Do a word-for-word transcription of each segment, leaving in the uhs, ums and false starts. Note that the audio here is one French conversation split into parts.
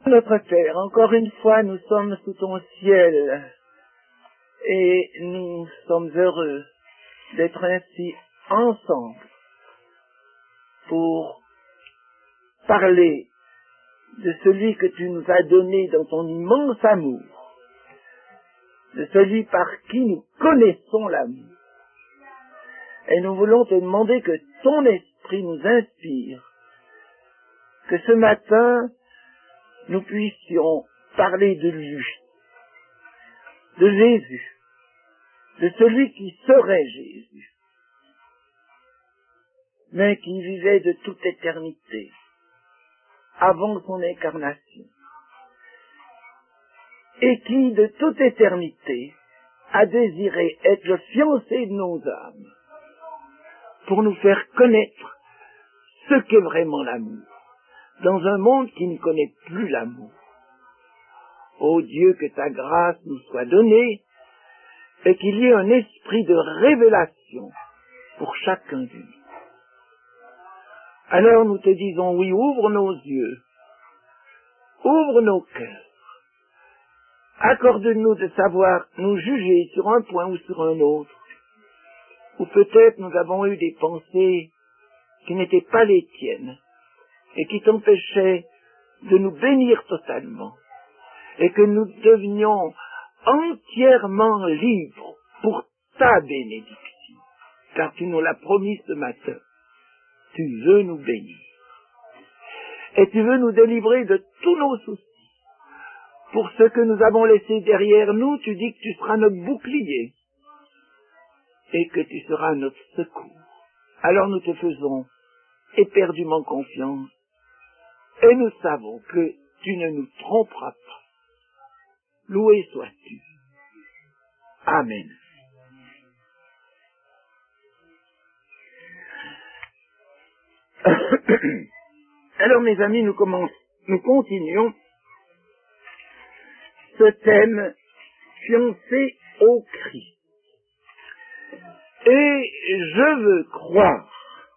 Notre Père, encore une fois, nous sommes sous ton ciel et nous sommes heureux d'être ainsi ensemble pour parler de celui que tu nous as donné dans ton immense amour, de celui par qui nous connaissons l'amour. Et nous voulons te demander que ton esprit nous inspire, que ce matin, nous puissions parler de lui, de Jésus, de celui qui serait Jésus, mais qui vivait de toute éternité, avant son incarnation, et qui, de toute éternité, a désiré être le fiancé de nos âmes, pour nous faire connaître ce qu'est vraiment l'amour, dans un monde qui ne connaît plus l'amour. Ô Dieu, que ta grâce nous soit donnée, et qu'il y ait un esprit de révélation pour chacun de nous. Alors nous te disons, oui, ouvre nos yeux, ouvre nos cœurs, accorde-nous de savoir nous juger sur un point ou sur un autre, ou peut-être nous avons eu des pensées qui n'étaient pas les tiennes, et qui t'empêchaient de nous bénir totalement, et que nous devenions entièrement libres pour ta bénédiction, car tu nous l'as promis ce matin. Tu veux nous bénir. Et tu veux nous délivrer de tous nos soucis. Pour ce que nous avons laissé derrière nous, tu dis que tu seras notre bouclier et que tu seras notre secours. Alors nous te faisons éperdument confiance et nous savons que tu ne nous tromperas pas. Loué sois-tu. Amen. Alors mes amis, nous commençons, nous continuons ce thème fiancé au Christ. Et je veux croire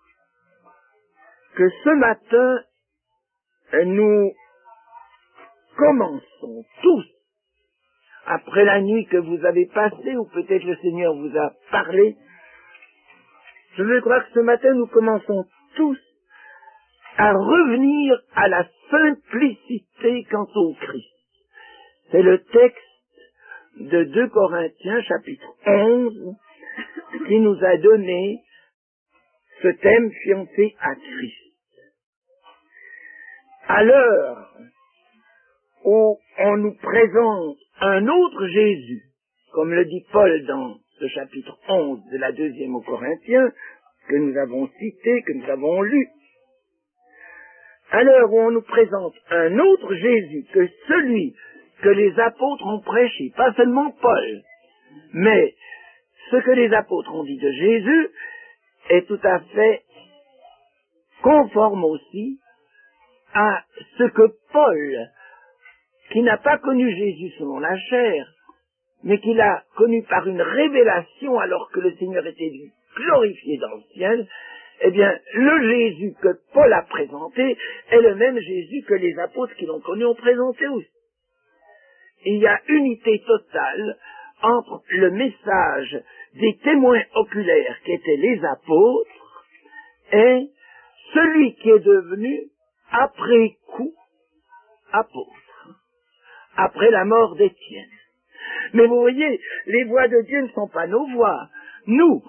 que ce matin, nous commençons tous, après la nuit que vous avez passée, ou peut-être le Seigneur vous a parlé, je veux croire que ce matin, nous commençons tous à revenir à la simplicité quant au Christ. C'est le texte de deux Corinthiens, chapitre onze, qui nous a donné ce thème fiancé à Christ. À l'heure où on nous présente un autre Jésus, comme le dit Paul dans ce chapitre onze de la deuxième aux Corinthiens, que nous avons cité, que nous avons lu, à l'heure où on nous présente un autre Jésus que celui que les apôtres ont prêché, pas seulement Paul, mais ce que les apôtres ont dit de Jésus est tout à fait conforme aussi à ce que Paul, qui n'a pas connu Jésus selon la chair, mais qui l'a connu par une révélation alors que le Seigneur était glorifié dans le ciel, eh bien, le Jésus que Paul a présenté est le même Jésus que les apôtres qui l'ont connu ont présenté aussi. Il y a unité totale entre le message des témoins oculaires qui étaient les apôtres et celui qui est devenu, après coup, apôtre, après la mort d'Étienne. Mais vous voyez, les voix de Dieu ne sont pas nos voix. Nous,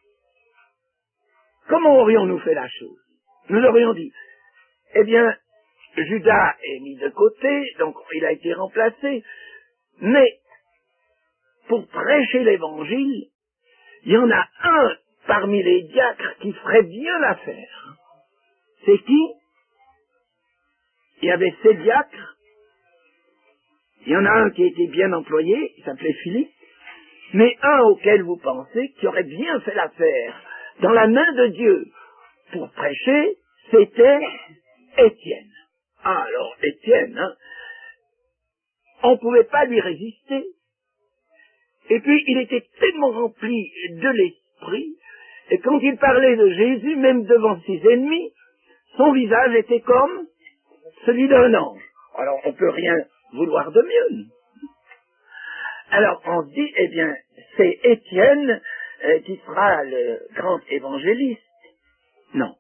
comment aurions-nous fait la chose? Nous aurions dit, eh bien, Judas est mis de côté, donc il a été remplacé, mais pour prêcher l'évangile, il y en a un parmi les diacres qui ferait bien l'affaire. C'est qui? Il y avait sept diacres, il y en a un qui était bien employé, il s'appelait Philippe, mais un auquel vous pensez qui aurait bien fait l'affaire dans la main de Dieu pour prêcher, c'était Étienne. Ah, alors, Étienne, hein, on ne pouvait pas lui résister. Et puis, il était tellement rempli de l'esprit, et quand il parlait de Jésus, même devant ses ennemis, son visage était comme celui d'un ange. Alors, on ne peut rien vouloir de mieux. Alors, on se dit, eh bien, c'est Étienne euh, qui sera le grand évangéliste. Non.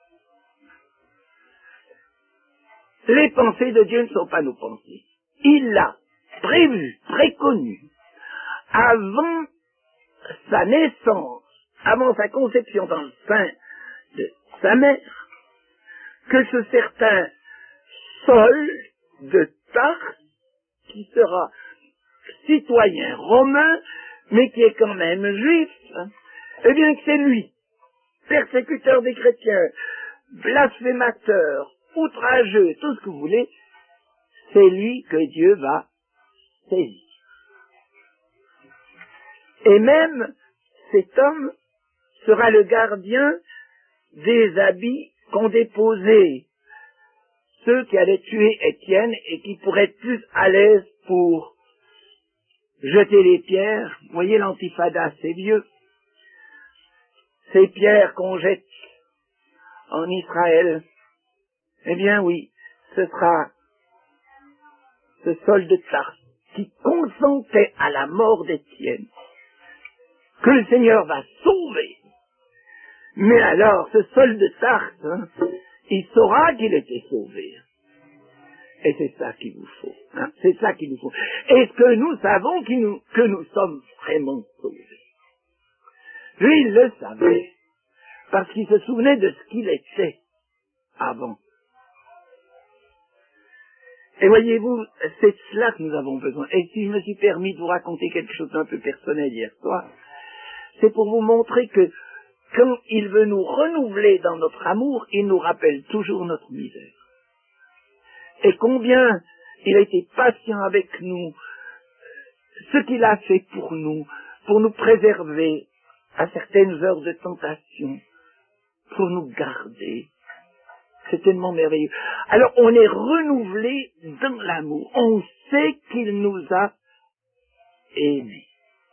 Les pensées de Dieu ne sont pas nos pensées. Il l'a prévu, préconnu, avant sa naissance, avant sa conception dans le sein de sa mère, que ce certain Saul de Tarse, qui sera citoyen romain, mais qui est quand même juif, hein, eh bien que c'est lui, persécuteur des chrétiens, blasphémateur, outrageux, tout ce que vous voulez, c'est lui que Dieu va saisir. Et même cet homme sera le gardien des habits qu'ont déposés ceux qui allaient tuer Étienne et qui pourraient être plus à l'aise pour jeter les pierres. Vous voyez, l'antifada, c'est vieux. Ces pierres qu'on jette en Israël, eh bien oui, ce sera ce Saul de Tarse qui consentait à la mort d'Étienne, que le Seigneur va sauver. Mais alors, ce Saul de Tarse, hein, il saura qu'il était sauvé. Et c'est ça qu'il vous faut. Hein, c'est ça qu'il nous faut. Est-ce que nous savons qu'il nous, que nous sommes vraiment sauvés? Lui, il le savait, parce qu'il se souvenait de ce qu'il était avant. Et voyez-vous, c'est de cela que nous avons besoin. Et si je me suis permis de vous raconter quelque chose d'un peu personnel hier soir, c'est pour vous montrer que quand il veut nous renouveler dans notre amour, il nous rappelle toujours notre misère. Et combien il a été patient avec nous, ce qu'il a fait pour nous, pour nous préserver à certaines heures de tentation, pour nous garder. C'est tellement merveilleux. Alors on est renouvelé dans l'amour. On sait qu'il nous a aimés.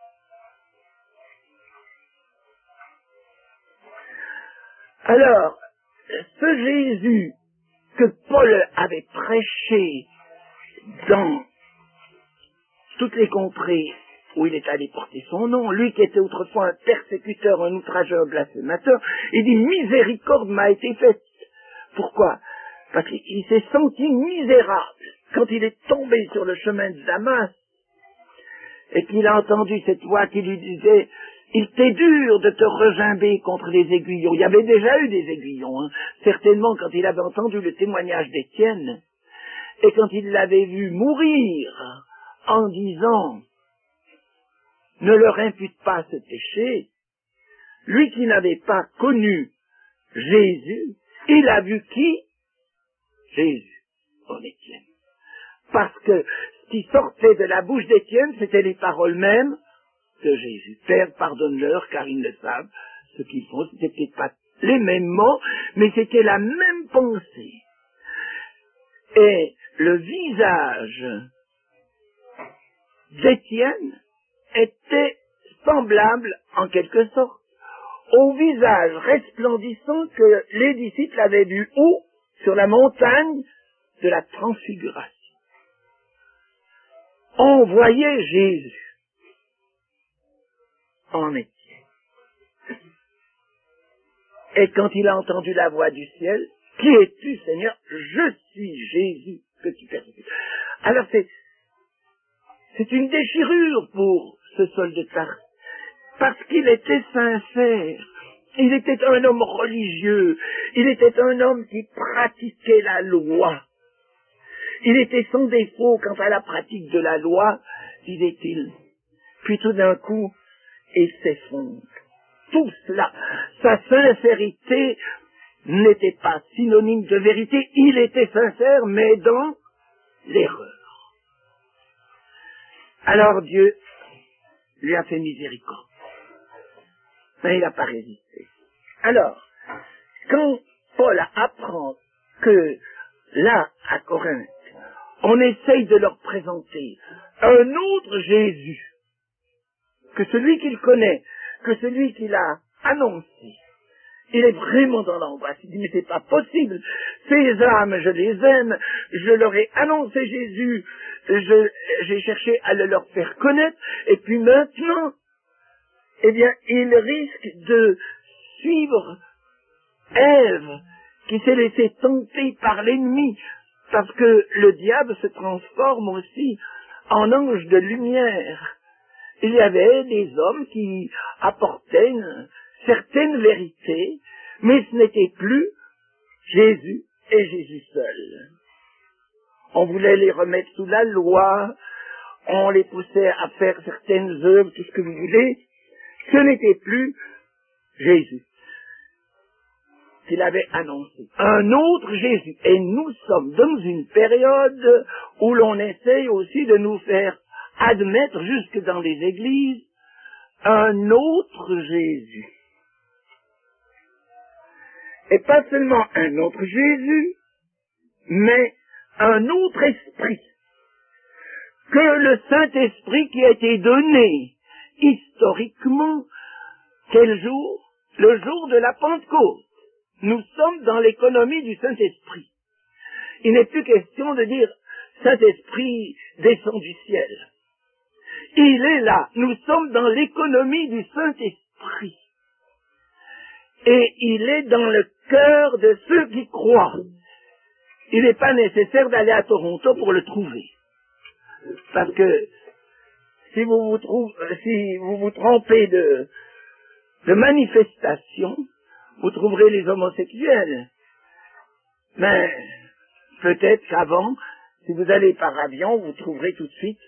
Alors, ce Jésus que Paul avait prêché dans toutes les contrées où il est allé porter son nom, lui qui était autrefois un persécuteur, un outrageur, un blasphémateur, il dit « Miséricorde m'a été faite ». Pourquoi? Parce qu'il s'est senti misérable quand il est tombé sur le chemin de Damas et qu'il a entendu cette voix qui lui disait « Il t'est dur de te regimber contre les aiguillons ». Il y avait déjà eu des aiguillons, hein. Certainement quand il avait entendu le témoignage d'Étienne et quand il l'avait vu mourir en disant « Ne leur impute pas ce péché », lui qui n'avait pas connu Jésus, il a vu qui? Jésus, en Étienne. Parce que ce qui sortait de la bouche d'Étienne, c'était les paroles mêmes de Jésus. Père, pardonne-leur, car ils ne savent ce qu'ils font. C'était peut-être pas les mêmes mots, mais c'était la même pensée. Et le visage d'Étienne était semblable, en quelque sorte, au visage resplendissant que les disciples avaient vu où? Sur la montagne de la transfiguration. On voyait Jésus en Étienne. Et quand il a entendu la voix du ciel, « Qui es-tu, Seigneur? Je suis Jésus que tu persécutes. » Alors c'est, c'est une déchirure pour ce Saul de Tarse. Parce qu'il était sincère, il était un homme religieux, il était un homme qui pratiquait la loi. Il était sans défaut quant à la pratique de la loi, disait-il. Puis tout d'un coup, il s'effondre. Tout cela, sa sincérité n'était pas synonyme de vérité, il était sincère, mais dans l'erreur. Alors Dieu lui a fait miséricorde. Mais il n'a pas résisté. Alors, quand Paul apprend que là, à Corinthe, on essaye de leur présenter un autre Jésus que celui qu'il connaît, que celui qu'il a annoncé, Il est vraiment dans l'angoisse. Il dit, mais c'est pas possible. Ces âmes, je les aime. Je leur ai annoncé Jésus. Je, j'ai cherché à le leur faire connaître. Et puis maintenant, eh bien, il risque de suivre Ève, qui s'est laissée tenter par l'ennemi. Parce que le diable se transforme aussi en ange de lumière. Il y avait des hommes qui apportaient une certaine vérité, mais ce n'était plus Jésus et Jésus seul. On voulait les remettre sous la loi, on les poussait à faire certaines œuvres, tout ce que vous voulez. Ce n'était plus Jésus qu'il avait annoncé. Un autre Jésus. Et nous sommes dans une période où l'on essaye aussi de nous faire admettre, jusque dans les églises, un autre Jésus. Et pas seulement un autre Jésus, mais un autre esprit. Que le Saint-Esprit qui a été donné historiquement, quel jour? Le jour de la Pentecôte. Nous sommes dans l'économie du Saint-Esprit. Il n'est plus question de dire Saint-Esprit descend du ciel. Il est là. Nous sommes dans l'économie du Saint-Esprit. Et il est dans le cœur de ceux qui croient. Il n'est pas nécessaire d'aller à Toronto pour le trouver. Parce que si vous vous, trouve, si vous, vous trompez de, de manifestation, vous trouverez les homosexuels. Mais peut-être qu'avant, si vous allez par avion, vous trouverez tout de suite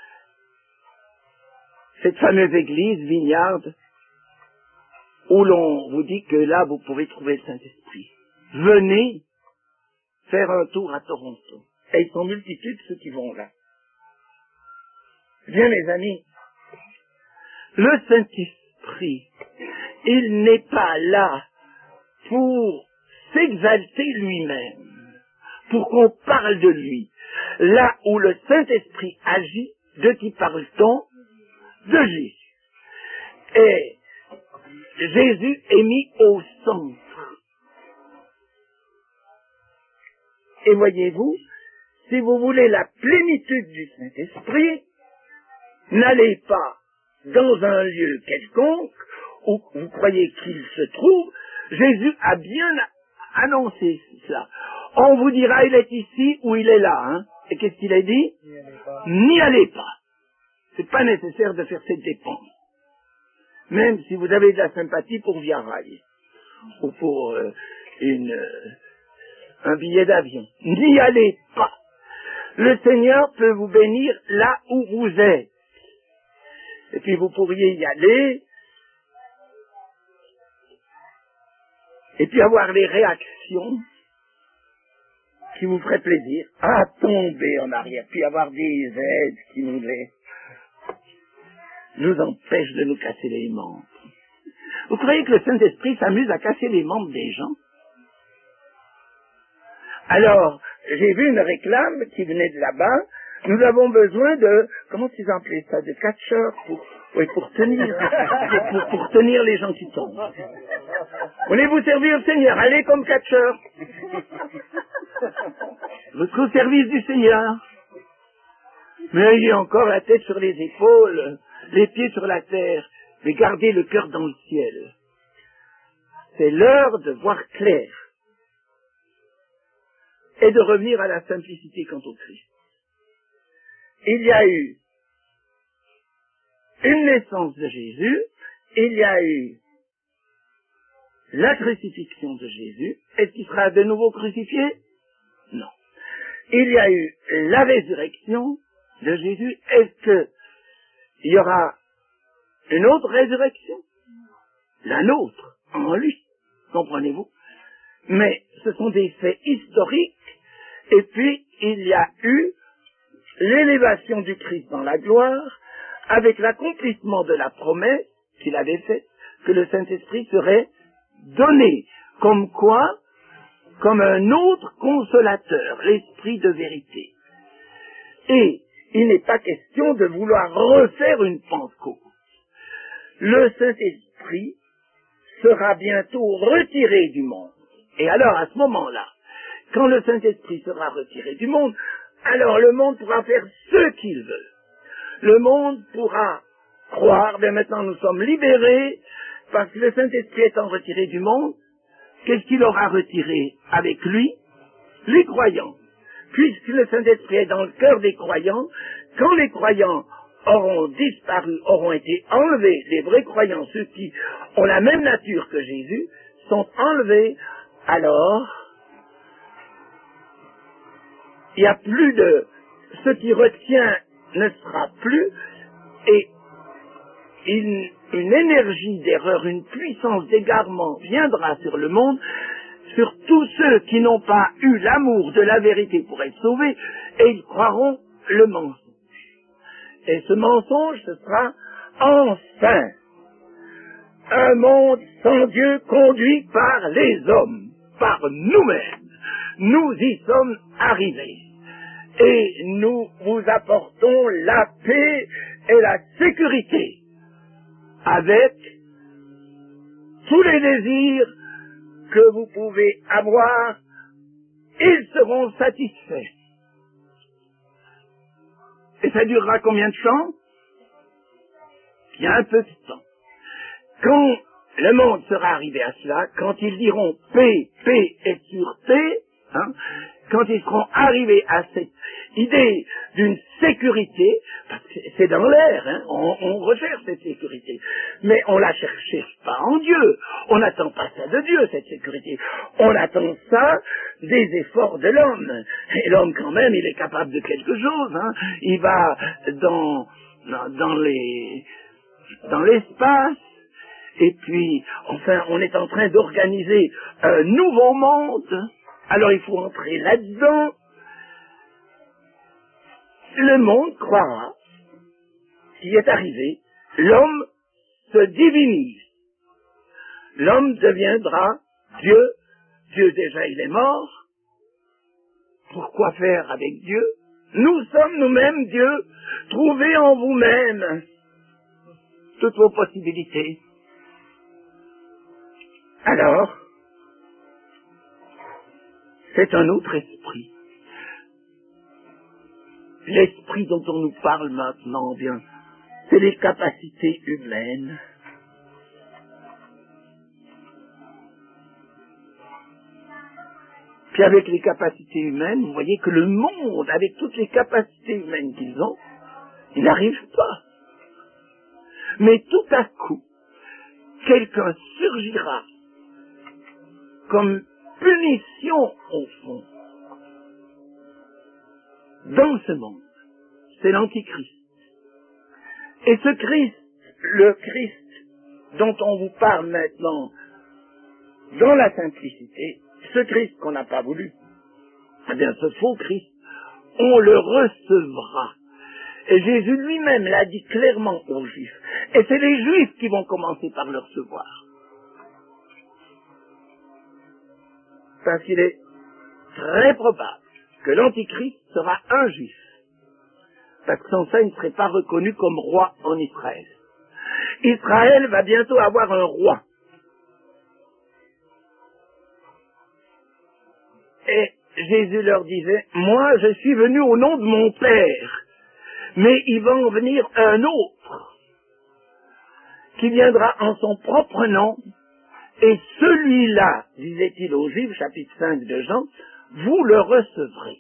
cette fameuse église Vignard, où l'on vous dit que là, vous pourrez trouver le Saint-Esprit. Venez faire un tour à Toronto. Et ils sont multitudes ceux qui vont là. Bien, mes amis, le Saint-Esprit, il n'est pas là pour s'exalter lui-même, pour qu'on parle de lui. Là où le Saint-Esprit agit, de qui parle-t-on? De Jésus. Et Jésus est mis au centre. Et voyez-vous, si vous voulez la plénitude du Saint-Esprit, n'allez pas dans un lieu quelconque où vous croyez qu'il se trouve. Jésus a bien annoncé cela. On vous dira, il est ici ou il est là. Hein. Et qu'est-ce qu'il a dit? N'y allez pas. C'est pas nécessaire de faire cette dépense. Même si vous avez de la sympathie pour Via Rail ou pour euh, une, euh, un billet d'avion. N'y allez pas. Le Seigneur peut vous bénir là où vous êtes. Et puis vous pourriez y aller et puis avoir les réactions qui vous feraient plaisir à tomber en arrière, puis avoir des aides qui nous les nous empêchent de nous casser les membres. Vous croyez que le Saint-Esprit s'amuse à casser les membres des gens? Alors, j'ai vu une réclame qui venait de là-bas. Nous avons besoin de, comment ils appelaient ça, de catcheurs pour, oui, pour tenir, pour, pour, pour tenir les gens qui tombent. Voulez-vous servir le Seigneur? Allez comme catcheur. Vous serez au service du Seigneur. Mais ayez encore la tête sur les épaules, les pieds sur la terre, mais gardez le cœur dans le ciel. C'est l'heure de voir clair et de revenir à la simplicité quant au Christ. Il y a eu une naissance de Jésus, il y a eu la crucifixion de Jésus. Est-ce qu'il sera de nouveau crucifié? Non. Il y a eu la résurrection de Jésus. Est-ce qu'il y aura une autre résurrection? La nôtre, en lui, comprenez-vous? Mais ce sont des faits historiques. Et puis, il y a eu l'élévation du Christ dans la gloire, avec l'accomplissement de la promesse qu'il avait faite, que le Saint-Esprit serait donné, comme quoi, comme un autre consolateur, l'Esprit de vérité. Et il n'est pas question de vouloir refaire une Pentecôte. Le Saint-Esprit sera bientôt retiré du monde. Et alors, à ce moment-là, quand le Saint-Esprit sera retiré du monde, alors le monde pourra faire ce qu'il veut. Le monde pourra croire, bien maintenant nous sommes libérés, parce que le Saint-Esprit étant retiré du monde, qu'est-ce qu'il aura retiré avec lui? Les croyants. Puisque le Saint-Esprit est dans le cœur des croyants, quand les croyants auront disparu, auront été enlevés, les vrais croyants, ceux qui ont la même nature que Jésus, sont enlevés, alors il n'y a plus de... Ce qui retient ne sera plus, et une, une énergie d'erreur, une puissance d'égarement viendra sur le monde, sur tous ceux qui n'ont pas eu l'amour de la vérité pour être sauvés, et ils croiront le mensonge. Et ce mensonge, ce sera enfin un monde sans Dieu conduit par les hommes, par nous-mêmes. Nous y sommes arrivés. Et nous vous apportons la paix et la sécurité avec tous les désirs que vous pouvez avoir, ils seront satisfaits. Et ça durera combien de temps? Bien un peu de temps. Quand le monde sera arrivé à cela, quand ils diront paix, paix et sûreté, hein, quand ils seront arrivés à cette idée d'une sécurité, parce que c'est dans l'air, hein, on, on recherche cette sécurité, mais on la cherche pas en Dieu, on n'attend pas ça de Dieu, cette sécurité, on attend ça des efforts de l'homme, et l'homme quand même, il est capable de quelque chose, hein, il va dans, dans, dans les, dans l'espace, et puis, enfin, on est en train d'organiser un nouveau monde. Alors il faut entrer là-dedans. Le monde croira qu'il est arrivé. L'homme se divinise. L'homme deviendra Dieu. Dieu déjà il est mort. Pourquoi faire avec Dieu? Nous sommes nous-mêmes Dieu. Trouvez en vous-même toutes vos possibilités. Alors, c'est un autre esprit. L'esprit dont on nous parle maintenant, bien, c'est les capacités humaines. Puis avec les capacités humaines, vous voyez que le monde, avec toutes les capacités humaines qu'ils ont, ils n'arrivent pas. Mais tout à coup, quelqu'un surgira comme punition au fond dans ce monde. C'est l'Antichrist. Et ce Christ, le Christ dont on vous parle maintenant dans la simplicité, ce Christ qu'on n'a pas voulu, eh bien ce faux Christ, on le recevra. Et Jésus lui-même l'a dit clairement aux Juifs. Et c'est les Juifs qui vont commencer par le recevoir. Parce qu'il est très probable que l'Antichrist sera un Juif. Parce que sans ça, il ne serait pas reconnu comme roi en Israël. Israël va bientôt avoir un roi. Et Jésus leur disait, moi je suis venu au nom de mon Père, mais il va en venir un autre, qui viendra en son propre nom, et celui-là, disait-il aux Juifs, chapitre cinq de Jean, vous le recevrez.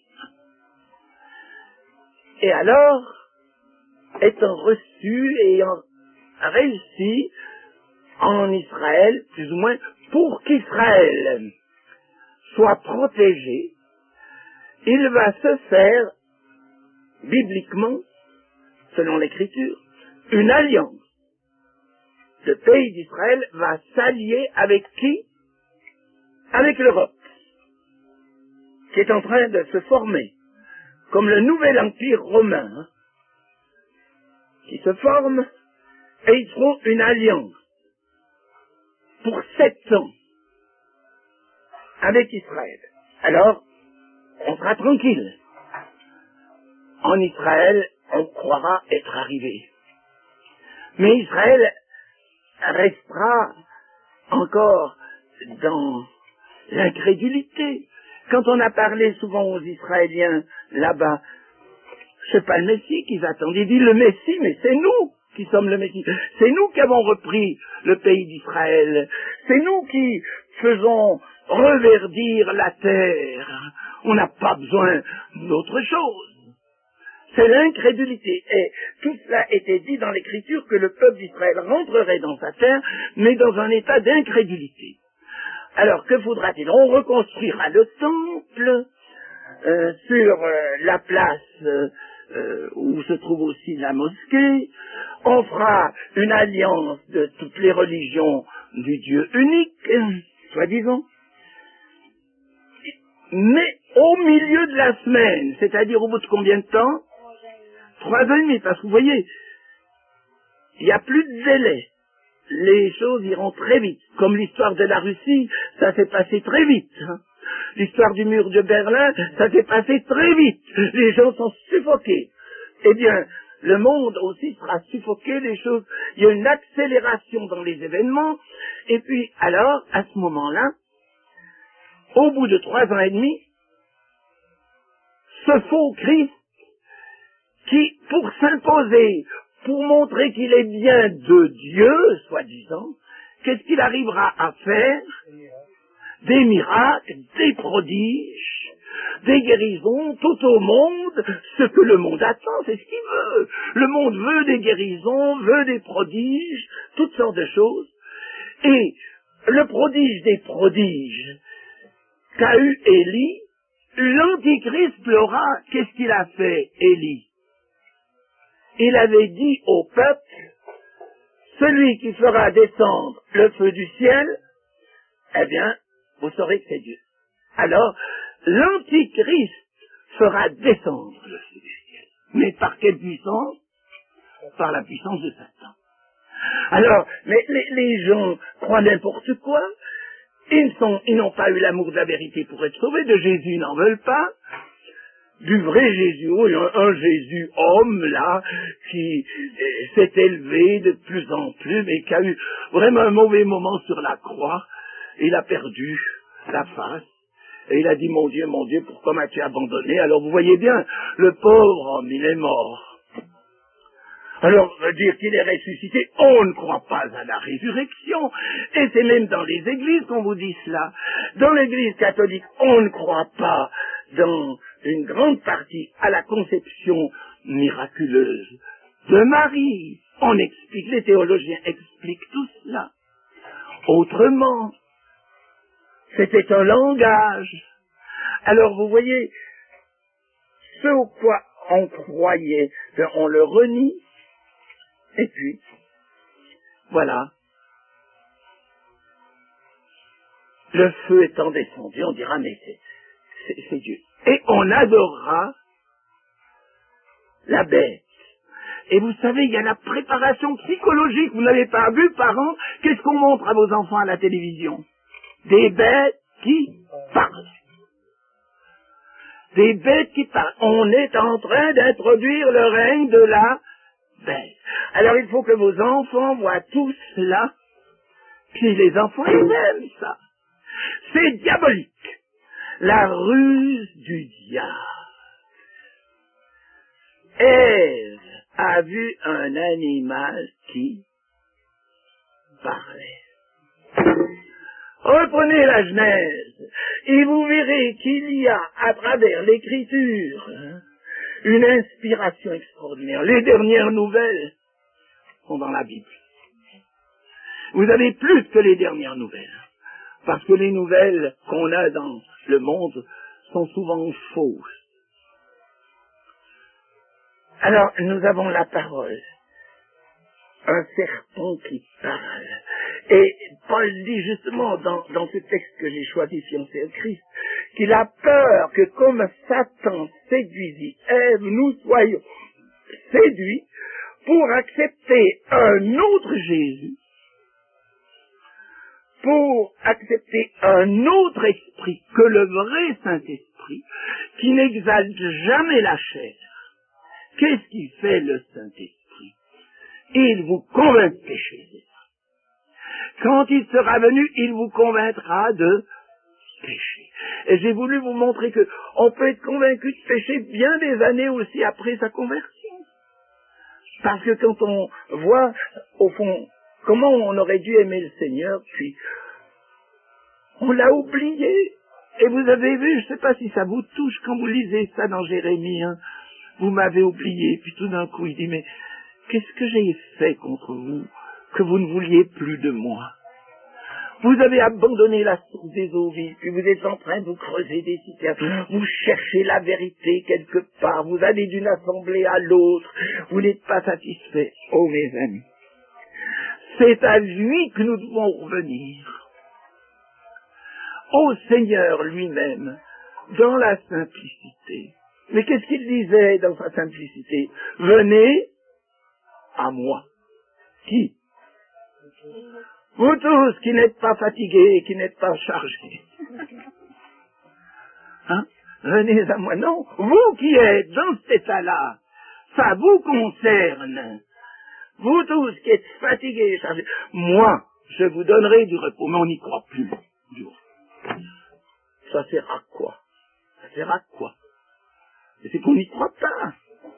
Et alors, étant reçu et ayant réussi en Israël, plus ou moins, pour qu'Israël soit protégé, il va se faire, bibliquement, selon l'Écriture, une alliance. Le pays d'Israël va s'allier avec qui? Avec l'Europe, qui est en train de se former, comme le nouvel empire romain, hein, qui se forme, et ils feront une alliance pour sept ans avec Israël. Alors, on sera tranquille. En Israël, on croira être arrivé. Mais Israël restera encore dans l'incrédulité. Quand on a parlé souvent aux Israéliens là-bas, c'est pas le Messie qu'ils attendent. Ils disent le Messie, mais c'est nous qui sommes le Messie. C'est nous qui avons repris le pays d'Israël. C'est nous qui faisons reverdir la terre. On n'a pas besoin d'autre chose. C'est l'incrédulité. Et tout cela était dit dans l'Écriture que le peuple d'Israël rentrerait dans sa terre, mais dans un état d'incrédulité. Alors, que faudra-t-il? On reconstruira le temple euh, sur euh, la place euh, euh, où se trouve aussi la mosquée. On fera une alliance de toutes les religions du Dieu unique, soi-disant. Mais au milieu de la semaine, c'est-à-dire au bout de combien de temps? Trois ans et demi, parce que vous voyez, il n'y a plus de délai. Les choses iront très vite. Comme l'histoire de la Russie, ça s'est passé très vite. Hein. L'histoire du mur de Berlin, ça s'est passé très vite. Les gens sont suffoqués. Eh bien, le monde aussi sera suffoqué, les choses. Il y a une accélération dans les événements. Et puis, alors, à ce moment-là, au bout de trois ans et demi, ce faux Christ, qui, pour s'imposer, pour montrer qu'il est bien de Dieu, soi-disant, qu'est-ce qu'il arrivera à faire? Des miracles, des prodiges, des guérisons, tout au monde, ce que le monde attend, c'est ce qu'il veut. Le monde veut des guérisons, veut des prodiges, toutes sortes de choses. Et le prodige des prodiges qu'a eu Élie, l'Antichrist l'aura. Qu'est-ce qu'il a fait, Élie? Il avait dit au peuple, celui qui fera descendre le feu du ciel, eh bien, vous saurez que c'est Dieu. Alors, l'Antichrist fera descendre le feu du ciel. Mais par quelle puissance? Par la puissance de Satan. Alors, mais les, les gens croient n'importe quoi. Ils sont, ils n'ont pas eu l'amour de la vérité pour être sauvés. De Jésus, ils n'en veulent pas. Du vrai Jésus, oui, un, un Jésus homme, là, qui eh, s'est élevé de plus en plus, mais qui a eu vraiment un mauvais moment sur la croix. Il a perdu la face. Et il a dit, mon Dieu, mon Dieu, pourquoi m'as-tu abandonné? Alors vous voyez bien, le pauvre homme, il est mort. Alors, dire qu'il est ressuscité, on ne croit pas à la résurrection. Et c'est même dans les églises qu'on vous dit cela. Dans l'église catholique, on ne croit pas dans une grande partie à la conception miraculeuse de Marie. On explique, les théologiens expliquent tout cela. Autrement, c'était un langage. Alors vous voyez, ce au quoi on croyait, on le renie, et puis, voilà, le feu étant descendu, on dira, mais c'est, c'est, c'est Dieu. Et on adorera la bête. Et vous savez, il y a la préparation psychologique. Vous n'avez pas vu, parents, qu'est-ce qu'on montre à vos enfants à la télévision? Des bêtes qui parlent. Des bêtes qui parlent. On est en train d'introduire le règne de la bête. Alors il faut que vos enfants voient tout cela. Puis les enfants, ils aiment ça. C'est diabolique. La ruse du diable. Ève a vu un animal qui parlait. Reprenez la Genèse et vous verrez qu'il y a à travers l'écriture une inspiration extraordinaire. Les dernières nouvelles sont dans la Bible. Vous avez plus que les dernières nouvelles, parce que les nouvelles qu'on a dans le monde sont souvent fausses. Alors, nous avons la parole, un serpent qui parle. Et Paul dit justement dans, dans ce texte que j'ai choisi, fiancé au Christ, qu'il a peur que comme Satan séduisit Ève, nous soyons séduits pour accepter un autre Jésus, pour accepter un autre esprit que le vrai Saint-Esprit, qui n'exalte jamais la chair. Qu'est-ce qui fait le Saint-Esprit? Il vous convainc de péché. Quand il sera venu, il vous convaincra de péché. Et j'ai voulu vous montrer que on peut être convaincu de péché bien des années aussi après sa conversion. Parce que quand on voit, au fond, comment on aurait dû aimer le Seigneur, puis on l'a oublié. Et vous avez vu, je ne sais pas si ça vous touche quand vous lisez ça dans Jérémie, hein, vous m'avez oublié, puis tout d'un coup il dit, mais qu'est-ce que j'ai fait contre vous, que vous ne vouliez plus de moi? Vous avez abandonné la source des eaux vives, puis vous êtes en train de vous creuser des citernes, vous cherchez la vérité quelque part, vous allez d'une assemblée à l'autre, vous n'êtes pas satisfait. Oh mes amis, c'est à lui que nous devons revenir, au Seigneur lui-même, dans la simplicité. Mais qu'est-ce qu'il disait dans sa simplicité? Venez à moi. Qui? Vous tous qui n'êtes pas fatigués, qui n'êtes pas chargés. Hein? Venez à moi. Non, vous qui êtes dans cet état-là, ça vous concerne. Vous tous qui êtes fatigués et chargés, moi, je vous donnerai du repos, mais on n'y croit plus. Ça sert à quoi? Ça sert à quoi? C'est qu'on n'y croit pas.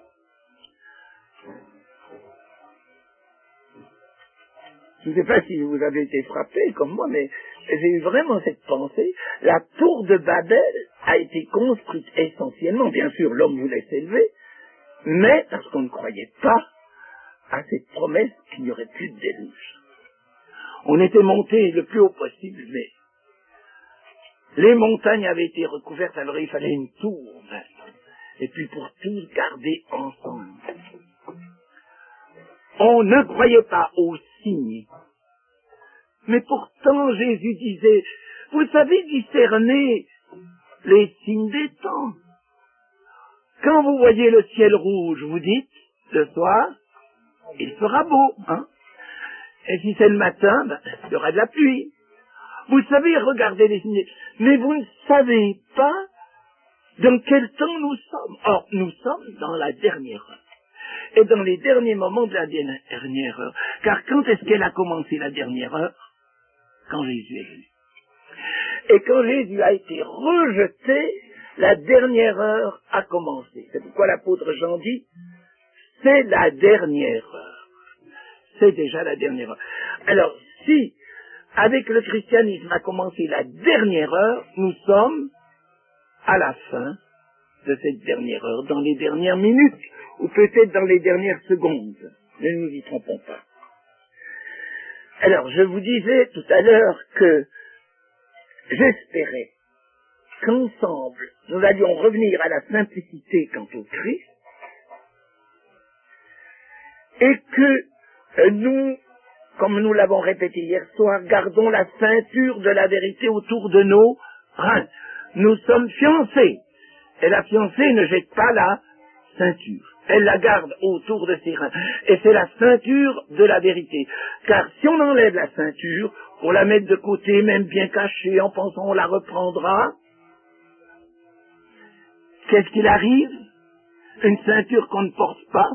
Je ne sais pas si vous avez été frappé comme moi, mais j'ai eu vraiment cette pensée. La tour de Babel a été construite essentiellement, bien sûr, l'homme voulait s'élever, mais parce qu'on ne croyait pas à cette promesse qu'il n'y aurait plus de déluge. On était monté le plus haut possible, mais les montagnes avaient été recouvertes, alors il fallait une tour, et puis pour tous garder ensemble. On ne croyait pas aux signes. Mais pourtant, Jésus disait, vous savez discerner les signes des temps. Quand vous voyez le ciel rouge, vous dites, ce soir, il fera beau, hein. Et si c'est le matin, ben, il y aura de la pluie. Vous savez regarder les signes, mais vous ne savez pas dans quel temps nous sommes. Or, nous sommes dans la dernière heure. Et dans les derniers moments de la dernière heure. Car quand est-ce qu'elle a commencé la dernière heure? Quand Jésus est venu. Et quand Jésus a été rejeté, la dernière heure a commencé. C'est pourquoi l'apôtre Jean dit, c'est la dernière heure. C'est déjà la dernière heure. Alors, si, avec le christianisme a commencé la dernière heure, nous sommes à la fin de cette dernière heure, dans les dernières minutes, ou peut-être dans les dernières secondes. Ne nous y trompons pas. Alors, je vous disais tout à l'heure que j'espérais qu'ensemble, nous allions revenir à la simplicité quant au Christ, et que euh, nous, comme nous l'avons répété hier soir, gardons la ceinture de la vérité autour de nos reins. Nous sommes fiancés, et la fiancée ne jette pas la ceinture. Elle la garde autour de ses reins. Et c'est la ceinture de la vérité. Car si on enlève la ceinture, pour la mettre de côté, même bien cachée, en pensant on la reprendra, qu'est-ce qu'il arrive? Une ceinture qu'on ne porte pas,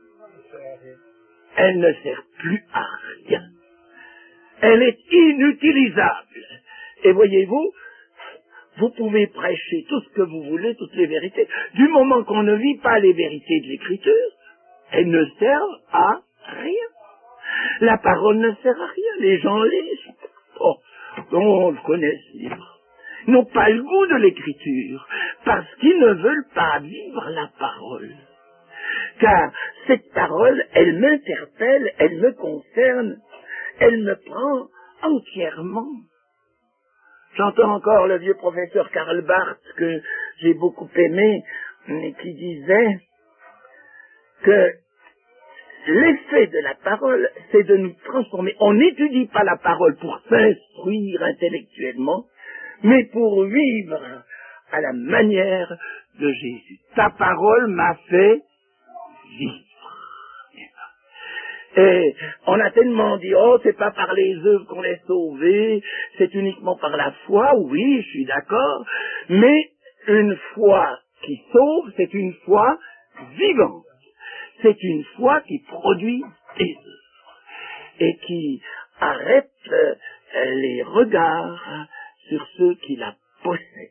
elle ne sert plus à rien. Elle est inutilisable. Et voyez-vous, vous pouvez prêcher tout ce que vous voulez, toutes les vérités. Du moment qu'on ne vit pas les vérités de l'Écriture, elles ne servent à rien. La parole ne sert à rien. Les gens lisent. Oh, on le connaît ce livre. Ils n'ont pas le goût de l'Écriture, parce qu'ils ne veulent pas vivre la parole. Car cette parole, elle m'interpelle, elle me concerne, elle me prend entièrement. J'entends encore le vieux professeur Karl Barth, que j'ai beaucoup aimé, mais qui disait que l'effet de la parole, c'est de nous transformer. On n'étudie pas la parole pour s'instruire intellectuellement, mais pour vivre à la manière de Jésus. Ta parole m'a fait vivre. Et on a tellement dit, oh, c'est pas par les œuvres qu'on est sauvé, c'est uniquement par la foi. Oui, je suis d'accord, mais une foi qui sauve, c'est une foi vivante. C'est une foi qui produit des œuvres et qui arrête euh, les regards sur ceux qui la possèdent.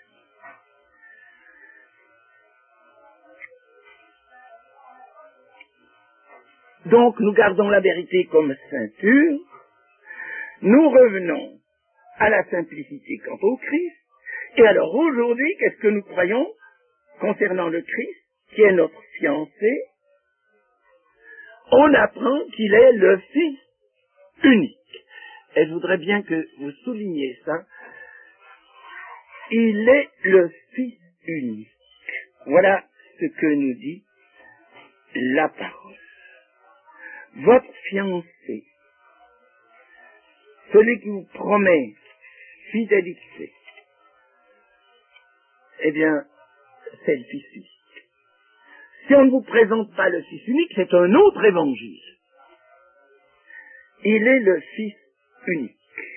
Donc nous gardons la vérité comme ceinture, nous revenons à la simplicité quant au Christ, et alors aujourd'hui, qu'est-ce que nous croyons concernant le Christ, qui est notre fiancé? On apprend qu'il est le Fils unique. Et je voudrais bien que vous souligniez ça. Il est le Fils unique. Voilà ce que nous dit la parole. Votre fiancé, celui qui vous promet fidélité, eh bien, c'est le Fils unique. Si on ne vous présente pas le Fils unique, c'est un autre évangile. Il est le Fils unique.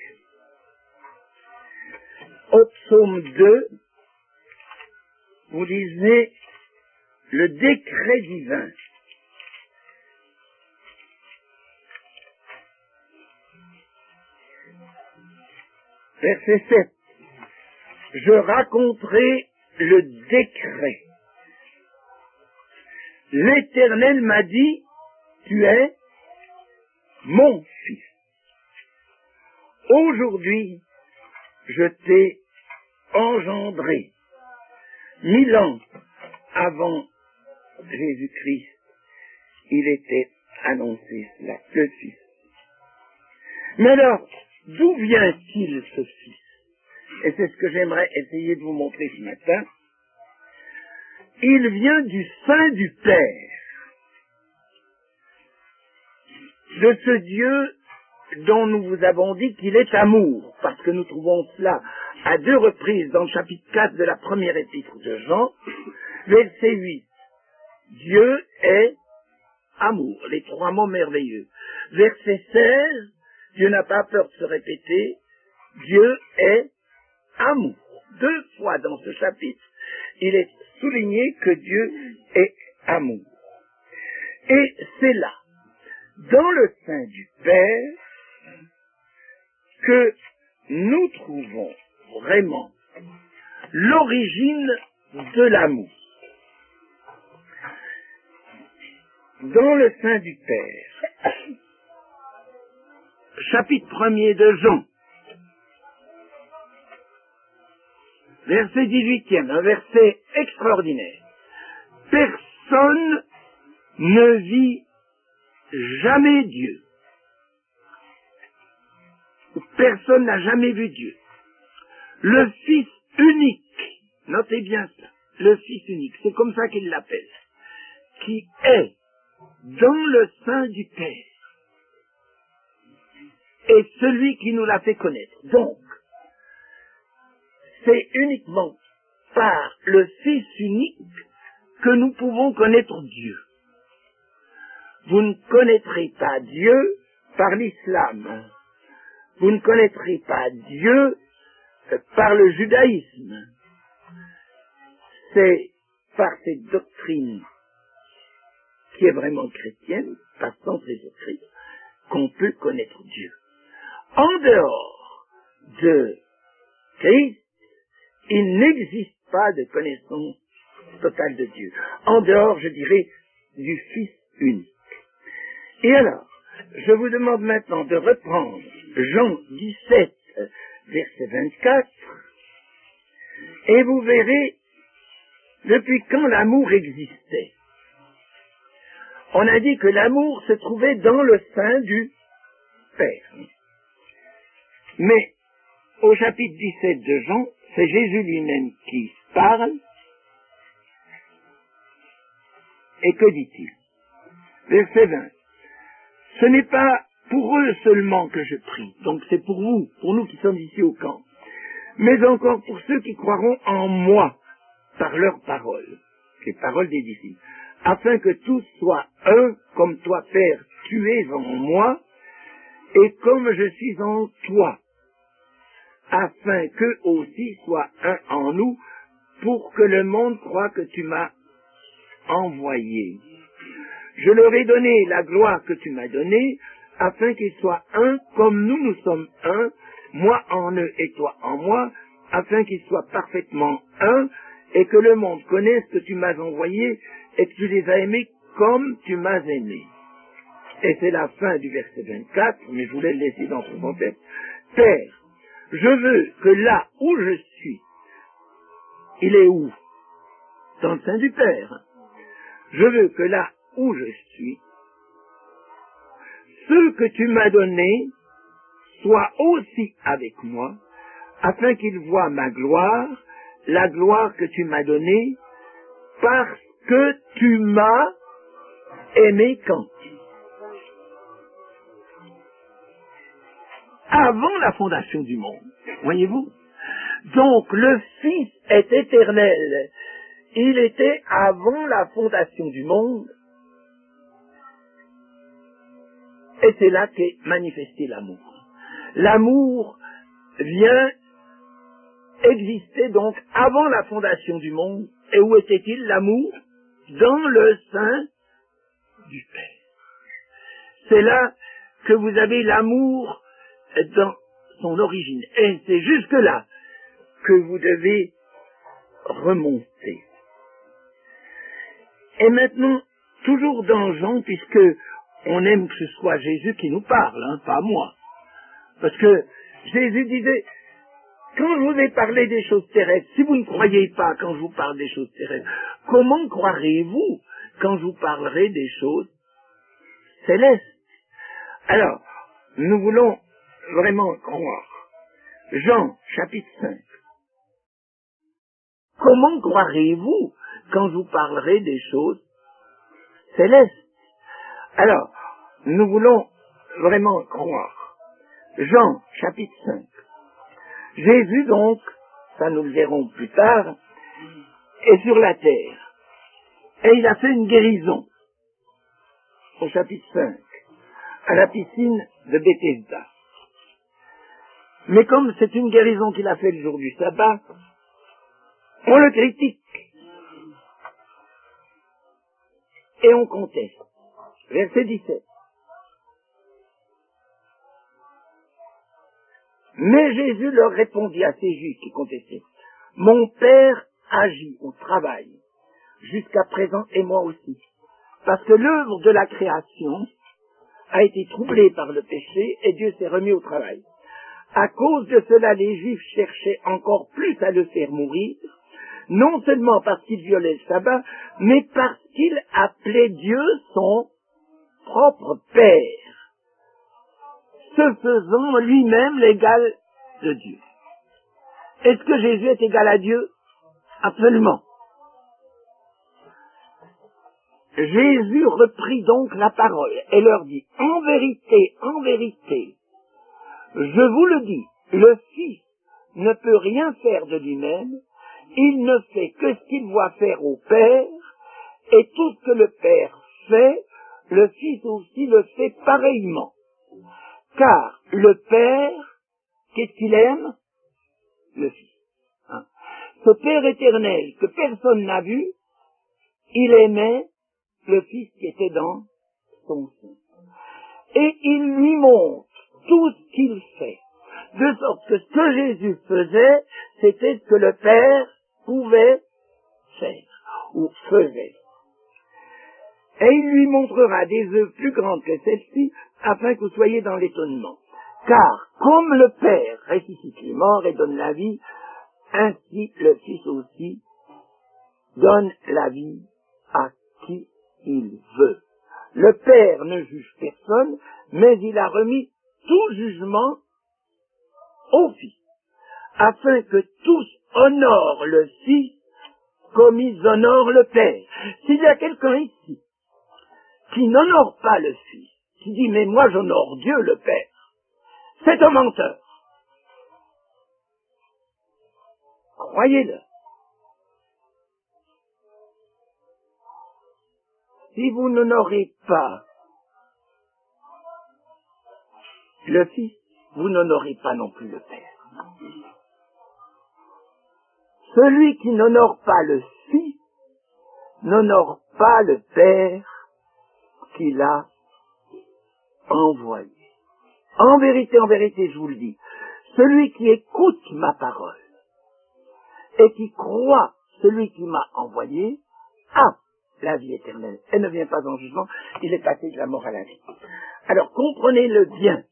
Au psaume deux, vous lisez le décret divin. Verset sept. Je raconterai le décret. L'Éternel m'a dit, tu es mon fils. Aujourd'hui, je t'ai engendré. Mille ans avant Jésus-Christ, il était annoncé cela, le Fils. Mais alors, d'où vient-il ce Fils? Et c'est ce que j'aimerais essayer de vous montrer ce matin. Il vient du sein du Père, de ce Dieu dont nous vous avons dit qu'il est amour, parce que nous trouvons cela à deux reprises dans le chapitre quatre de la première épître de Jean, verset huit. Dieu est amour, les trois mots merveilleux. Verset seize, Dieu n'a pas peur de se répéter, Dieu est amour. Deux fois dans ce chapitre, il est souligné que Dieu est amour. Et c'est là, dans le sein du Père, que nous trouvons vraiment l'origine de l'amour. Dans le sein du Père, chapitre premier de Jean, verset dix-huitième, un verset extraordinaire. Personne ne vit jamais Dieu. Personne n'a jamais vu Dieu. Le Fils unique, notez bien ça, le Fils unique, c'est comme ça qu'il l'appelle, qui est dans le sein du Père, et celui qui nous l'a fait connaître. Donc, c'est uniquement par le Fils unique que nous pouvons connaître Dieu. Vous ne connaîtrez pas Dieu par l'islam. Vous ne connaîtrez pas Dieu par le judaïsme. C'est par cette doctrine qui est vraiment chrétienne, par centrée sur Christ, qu'on peut connaître Dieu. En dehors de Christ, il n'existe pas de connaissance totale de Dieu. En dehors, je dirais, du Fils unique. Et alors, je vous demande maintenant de reprendre Jean dix-sept, verset vingt-quatre, et vous verrez depuis quand l'amour existait. On a dit que l'amour se trouvait dans le sein du Père. Mais au chapitre dix-sept de Jean, c'est Jésus lui-même qui parle. Et que dit-il? Verset vingt. Ce n'est pas pour eux seulement que je prie, donc c'est pour vous, pour nous qui sommes ici au camp, mais encore pour ceux qui croiront en moi par leurs paroles, les paroles des disciples, afin que tous soient un, comme toi, Père, tu es en moi, et comme je suis en toi, afin qu'eux aussi soient un en nous, pour que le monde croie que tu m'as envoyé. Je leur ai donné la gloire que tu m'as donnée, afin qu'ils soient un comme nous nous sommes un, moi en eux et toi en moi, afin qu'ils soient parfaitement un, et que le monde connaisse que tu m'as envoyé et que tu les as aimés comme tu m'as aimé. Et c'est la fin du verset vingt-quatre, mais je voulais le laisser dans son contexte. Père, je veux que là où je suis, il est où? Dans le sein du Père. Je veux que là où je suis, ceux que tu m'as donnés soient aussi avec moi, afin qu'ils voient ma gloire, la gloire que tu m'as donnée, parce que tu m'as aimé quand? Avant la fondation du monde, voyez-vous? Donc le Fils est éternel. Il était avant la fondation du monde, et c'est là qu'est manifesté l'amour. L'amour vient exister donc avant la fondation du monde. Et où était-il, l'amour? Dans le sein du Père. C'est là que vous avez l'amour dans son origine. Et c'est jusque-là que vous devez remonter. Et maintenant, toujours dans Jean, puisque on aime que ce soit Jésus qui nous parle, hein, pas moi. Parce que Jésus disait, quand je vous ai parlé des choses terrestres, si vous ne croyez pas quand je vous parle des choses terrestres, comment croirez-vous quand je vous parlerai des choses célestes? Alors, nous voulons vraiment croire. Jean, chapitre cinq. Comment croirez-vous quand je vous parlerai des choses célestes? Alors, nous voulons vraiment croire. Jean, chapitre cinq. Jésus, donc, ça nous le verrons plus tard, est sur la terre. Et il a fait une guérison, au chapitre cinq, à la piscine de Bethesda. Mais comme c'est une guérison qu'il a fait le jour du sabbat, on le critique. Et on conteste. Verset dix-sept. Mais Jésus leur répondit à ces Juifs qui contestaient, « Mon Père agit au travail, jusqu'à présent et moi aussi, parce que l'œuvre de la création a été troublée par le péché et Dieu s'est remis au travail. À cause de cela, les Juifs cherchaient encore plus à le faire mourir, non seulement parce qu'il violait le sabbat, mais parce qu'il appelait Dieu son propre Père, se faisant lui-même l'égal de Dieu. » Est-ce que Jésus est égal à Dieu? Absolument. Jésus reprit donc la parole et leur dit, « En vérité, en vérité, je vous le dis, le Fils ne peut rien faire de lui-même, il ne fait que ce qu'il voit faire au Père, et tout ce que le Père fait, le Fils aussi le fait pareillement. Car le Père, qu'est-ce qu'il aime? Le Fils. Hein? Ce Père éternel que personne n'a vu, il aimait le Fils qui était dans son sein. Et il lui montre tout ce qu'il fait. De sorte que ce que Jésus faisait, c'était ce que le Père pouvait faire, ou faisait. Et il lui montrera des œuvres plus grandes que celles-ci, afin que vous soyez dans l'étonnement. Car, comme le Père ressuscite les morts et donne la vie, ainsi le Fils aussi donne la vie à qui il veut. Le Père ne juge personne, mais il a remis tout jugement au Fils, afin que tous honorent le Fils comme ils honorent le Père. S'il y a quelqu'un ici qui n'honore pas le Fils, qui dit « mais moi j'honore Dieu le Père », c'est un menteur. Croyez-le. Si vous n'honorez pas le Fils, vous n'honorez pas non plus le Père. Celui qui n'honore pas le Fils n'honore pas le Père qu'il a envoyé. En vérité, en vérité, je vous le dis, celui qui écoute ma parole et qui croit celui qui m'a envoyé a la vie éternelle. Elle ne vient pas en jugement, il est passé de la mort à la vie. Alors comprenez-le bien.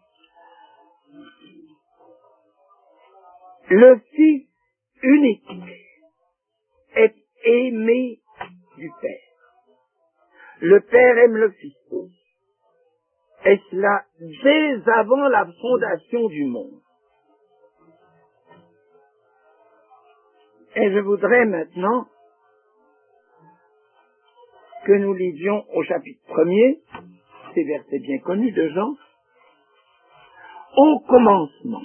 Le Fils unique est aimé du Père. Le Père aime le Fils. Et cela dès avant la fondation du monde. Et je voudrais maintenant que nous lisions au chapitre premier, ces versets bien connus de Jean, au commencement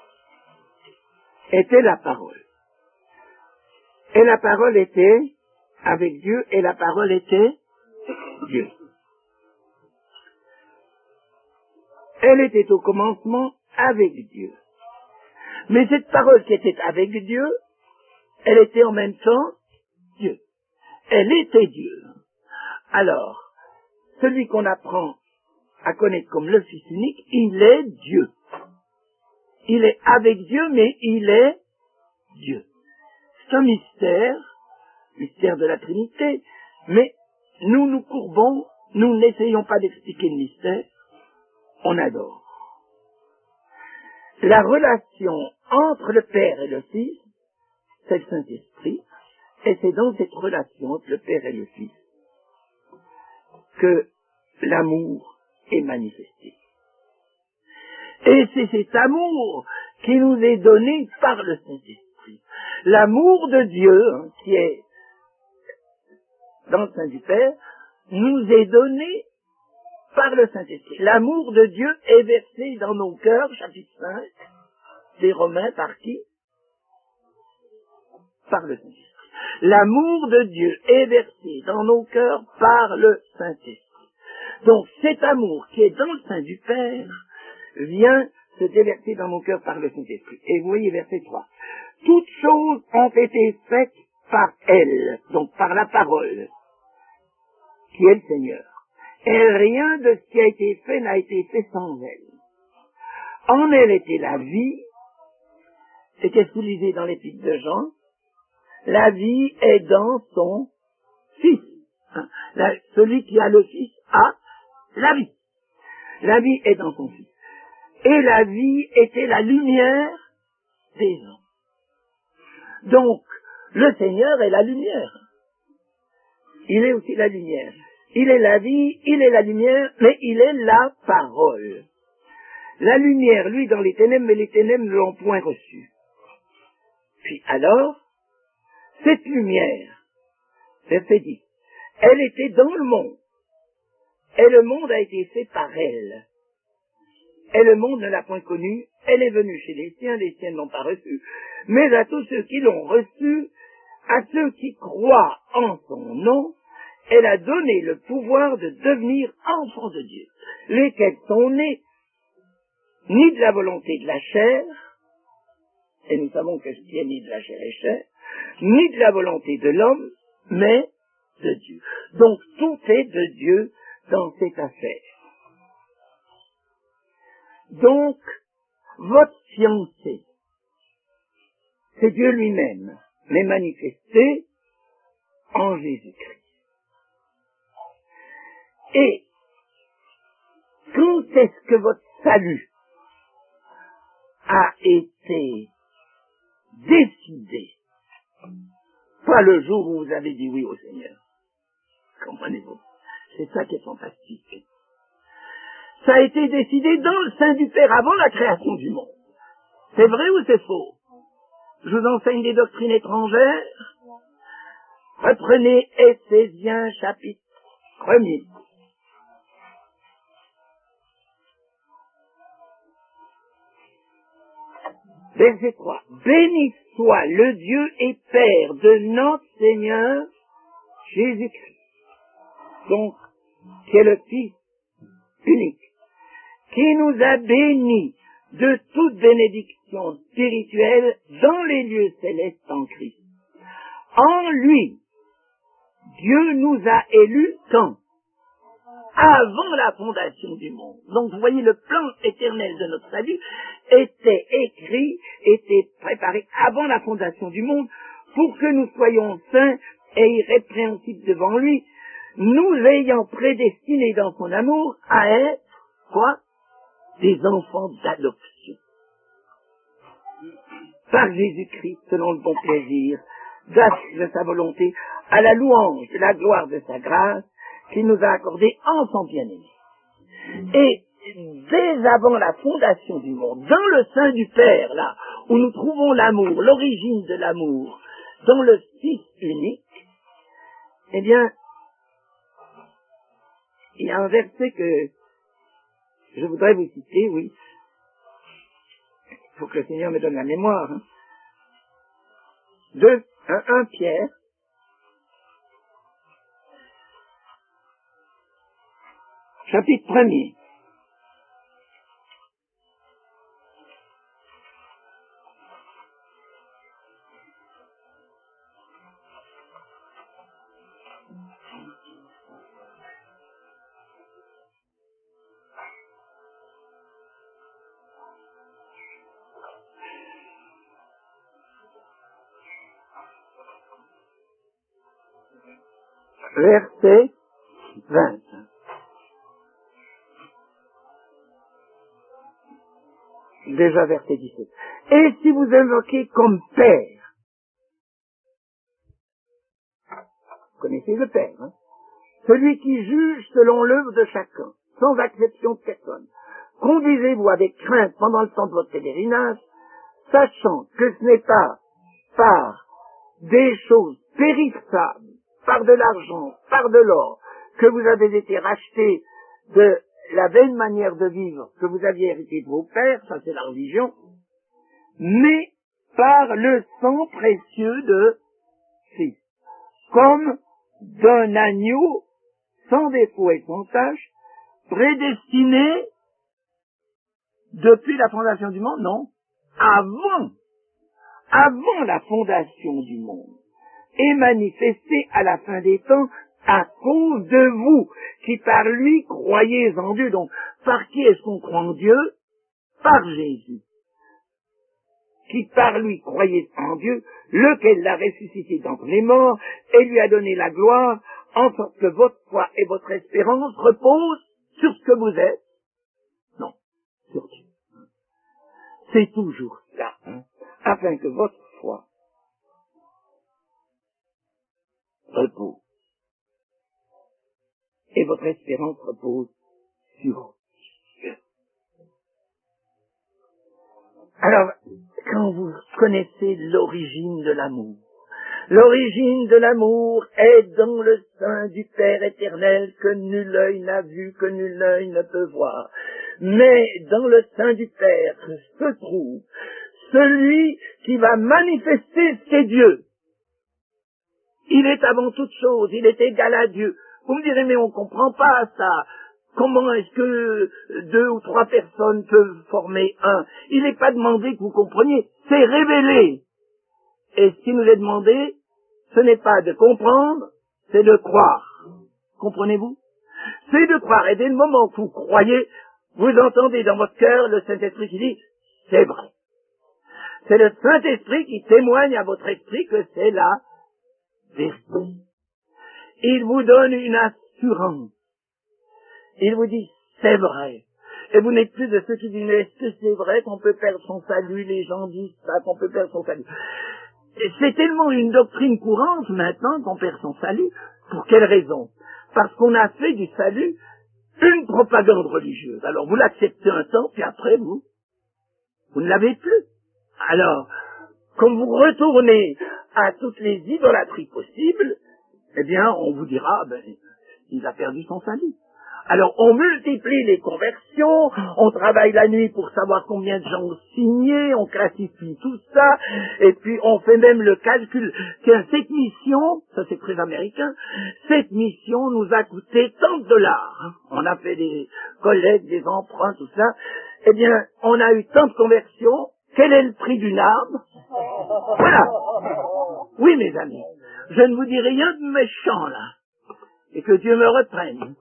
était la parole. Et la parole était avec Dieu, et la parole était Dieu. Elle était au commencement avec Dieu. Mais cette parole qui était avec Dieu, elle était en même temps Dieu. Elle était Dieu. Alors, celui qu'on apprend à connaître comme le Fils unique, il est Dieu. Il est avec Dieu, mais il est Dieu. C'est un mystère, mystère de la Trinité, mais nous nous courbons, nous n'essayons pas d'expliquer le mystère, on adore. La relation entre le Père et le Fils, c'est le Saint-Esprit, et c'est dans cette relation entre le Père et le Fils que l'amour est manifesté. Et c'est cet amour qui nous est donné par le Saint-Esprit. L'amour de Dieu, hein, qui est dans le sein du Père, nous est donné par le Saint-Esprit. L'amour de Dieu est versé dans nos cœurs, chapitre cinq, des Romains, par qui? Par le Saint-Esprit. L'amour de Dieu est versé dans nos cœurs par le Saint-Esprit. Donc cet amour qui est dans le sein du Père vient se déverser dans nos cœurs par le Saint-Esprit. Et vous voyez verset trois. Toutes choses ont été faites par elle, donc par la parole, qui est le Seigneur. Et rien de ce qui a été fait n'a été fait sans elle. En elle était la vie, et qu'est-ce que vous lisez dans l'épître de Jean? La vie est dans son Fils. Hein? La, celui qui a le Fils a la vie. La vie est dans son Fils. Et la vie était la lumière des hommes. Donc, le Seigneur est la lumière. Il est aussi la lumière. Il est la vie, il est la lumière, mais il est la parole. La lumière, lui, dans les ténèbres, mais les ténèbres ne l'ont point reçue. Puis alors, cette lumière, verset dix, elle était dans le monde, et le monde a été fait par elle. Et le monde ne l'a point connue, elle est venue chez les siens, les siens ne l'ont pas reçue. Mais à tous ceux qui l'ont reçue, à ceux qui croient en son nom, elle a donné le pouvoir de devenir enfants de Dieu, lesquels sont nés ni de la volonté de la chair, et nous savons que ce qui est né de la chair est chair, ni de la volonté de l'homme, mais de Dieu. Donc tout est de Dieu dans cette affaire. Donc, votre fiancé, c'est Dieu lui-même, mais manifesté en Jésus-Christ. Et quand est-ce que votre salut a été décidé? Pas le jour où vous avez dit oui au Seigneur. Comprenez-vous? C'est ça qui est fantastique. Ça a été décidé dans le sein du Père avant la création du monde. C'est vrai ou c'est faux? Je vous enseigne des doctrines étrangères. Reprenez Éphésiens chapitre premier. Verset trois. Béni soit le Dieu et Père de notre Seigneur Jésus-Christ, donc, qui est le Fils unique, qui nous a bénis de toute bénédiction spirituelle dans les lieux célestes en Christ. En lui, Dieu nous a élus quand? avant la fondation du monde. Donc vous voyez, le plan éternel de notre salut était écrit, était préparé avant la fondation du monde pour que nous soyons saints et irrépréhensibles devant lui, nous ayant prédestinés dans son amour à être, quoi? Des enfants d'adoption. Par Jésus-Christ, selon le bon plaisir de sa volonté, à la louange de la gloire de sa grâce, qu'il nous a accordée en son bien-aimé. Et dès avant la fondation du monde, dans le sein du Père, là, où nous trouvons l'amour, l'origine de l'amour, dans le Fils unique, eh bien, il y a un verset que je voudrais vous citer, oui. Il faut que le Seigneur me donne la mémoire. Hein. De un Pierre, chapitre premier. Verset vingt. Déjà verset dix-sept. Et si vous invoquez comme Père, vous connaissez le Père, hein, celui qui juge selon l'œuvre de chacun, sans acception de personne, conduisez-vous avec crainte pendant le temps de votre pèlerinage, sachant que ce n'est pas par des choses périssables, par de l'argent, par de l'or, que vous avez été rachetés de la vaine manière de vivre que vous aviez hérité de vos pères, ça c'est la religion, mais par le sang précieux de Christ, comme d'un agneau sans défaut et sans tache, prédestiné depuis la fondation du monde, non, avant, avant la fondation du monde, et manifesté à la fin des temps à cause de vous, qui par lui croyez en Dieu. Donc, par qui est-ce qu'on croit en Dieu? Par Jésus. Qui par lui croyez en Dieu, lequel l'a ressuscité d'entre les morts, et lui a donné la gloire, en sorte que votre foi et votre espérance reposent sur ce que vous êtes. Non, sur Dieu. C'est toujours ça, hein, afin que votre foi repose. Et votre espérance repose sur Dieu. Alors, quand vous connaissez l'origine de l'amour, l'origine de l'amour est dans le sein du Père éternel que nul œil n'a vu, que nul œil ne peut voir. Mais dans le sein du Père se trouve celui qui va manifester ce qu'est Dieu. Il est avant toute chose, il est égal à Dieu. Vous me direz, mais on ne comprend pas ça. Comment est-ce que deux ou trois personnes peuvent former un? Il n'est pas demandé que vous compreniez, c'est révélé. Et ce qui nous est demandé, ce n'est pas de comprendre, c'est de croire. Comprenez-vous? C'est de croire. Et dès le moment que vous croyez, vous entendez dans votre cœur le Saint-Esprit qui dit, c'est vrai. C'est le Saint-Esprit qui témoigne à votre esprit que c'est la vérité. Il vous donne une assurance. Il vous dit, c'est vrai. Et vous n'êtes plus de ceux qui disent, est-ce que c'est vrai qu'on peut perdre son salut? Les gens disent ça, qu'on peut perdre son salut. Et c'est tellement une doctrine courante maintenant qu'on perd son salut. Pour quelle raison? Parce qu'on a fait du salut une propagande religieuse. Alors vous l'acceptez un temps, puis après vous, vous ne l'avez plus. Alors, comme vous retournez à toutes les idolâtries possibles, eh bien, on vous dira, ben, il a perdu son salut. Alors, on multiplie les conversions, on travaille la nuit pour savoir combien de gens ont signé, on classifie tout ça, et puis on fait même le calcul. Tiens, cette mission, ça c'est très américain, cette mission nous a coûté tant de dollars. On a fait des collectes, des emprunts, tout ça. Eh bien, on a eu tant de conversions, quel est le prix d'une âme? Voilà. Oui, mes amis, je ne vous dis rien de méchant, là. Et que Dieu me reprenne.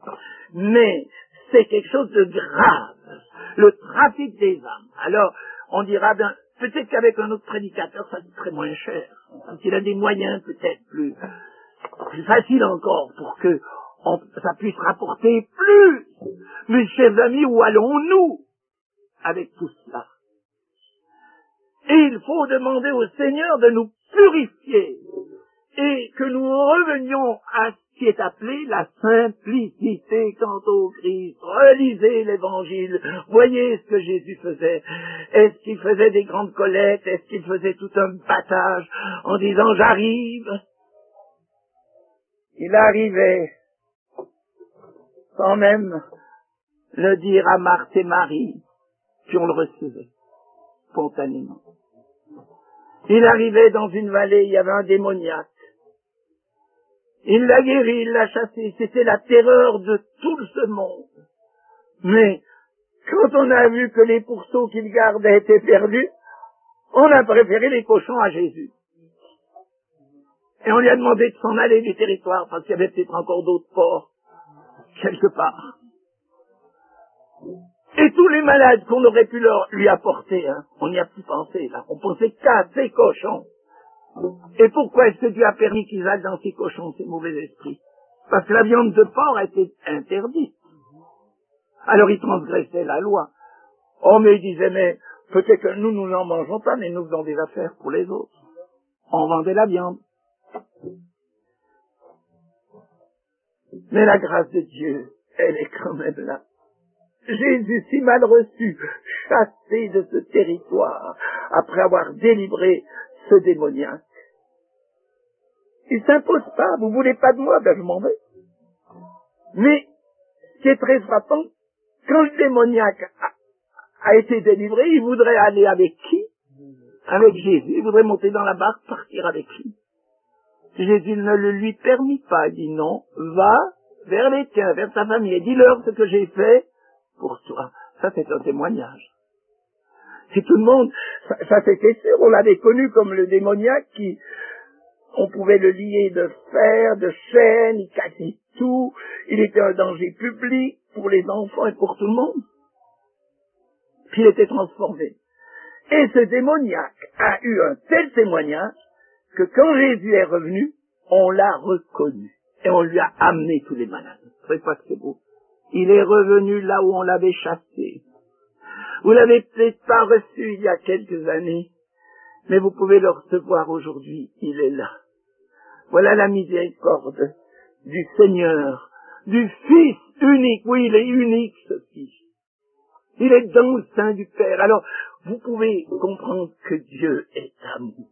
mais c'est quelque chose de grave, le trafic des âmes. Alors, on dira, ben, peut-être qu'avec un autre prédicateur, ça coûterait moins cher. S'il a des moyens peut-être plus, plus faciles encore pour que on, ça puisse rapporter plus. Mais chers amis, où allons-nous avec tout cela? Et il faut demander au Seigneur de nous purifier et que nous revenions à ce qui est appelé la simplicité quant au Christ. Relisez l'Évangile, voyez ce que Jésus faisait. Est-ce qu'il faisait des grandes collectes? Est-ce qu'il faisait tout un battage en disant j'arrive? Il arrivait sans même le dire à Marthe et Marie, puis on le recevait spontanément. Il arrivait dans une vallée, il y avait un démoniaque. Il l'a guéri, il l'a chassé, c'était la terreur de tout ce monde. Mais quand on a vu que les pourceaux qu'il gardait étaient perdus, on a préféré les cochons à Jésus. Et on lui a demandé de s'en aller du territoire, parce qu'il y avait peut-être encore d'autres porcs, quelque part. Et tous les malades qu'on aurait pu leur, lui apporter, hein, on n'y a plus pensé, là. On pensait qu'à ces cochons. Et pourquoi est-ce que Dieu a permis qu'ils aillent dans ces cochons, ces mauvais esprits? Parce que la viande de porc était interdite. Alors ils transgressaient la loi. Oh, mais ils disaient, mais peut-être que nous, nous n'en mangeons pas, mais nous faisons des affaires pour les autres. On vendait la viande. Mais la grâce de Dieu, elle est quand même là. Jésus, si mal reçu, chassé de ce territoire, après avoir délivré ce démoniaque. Il s'impose pas, vous voulez pas de moi, ben je m'en vais. Mais, ce qui est très frappant, quand le démoniaque a, a été délivré, il voudrait aller avec qui? Avec Jésus, il voudrait monter dans la barque, partir avec lui. Jésus ne le lui permit pas, il dit non, va vers les tiens, vers ta famille, et dis-leur ce que j'ai fait pour toi. Ça, c'est un témoignage. Si tout le monde, ça, ça c'était sûr, on l'avait connu comme le démoniaque qui, on pouvait le lier de fer, de chaînes, il cassait tout, il était un danger public pour les enfants et pour tout le monde. Puis il était transformé. Et ce démoniaque a eu un tel témoignage que quand Jésus est revenu, on l'a reconnu. Et on lui a amené tous les malades. Vous savez pas que c'est beau? Il est revenu là où on l'avait chassé. Vous l'avez peut-être pas reçu il y a quelques années, mais vous pouvez le recevoir aujourd'hui. Il est là. Voilà la miséricorde du Seigneur, du Fils unique. Oui, il est unique, ce Fils. Il est dans le sein du Père. Alors, vous pouvez comprendre que Dieu est amour.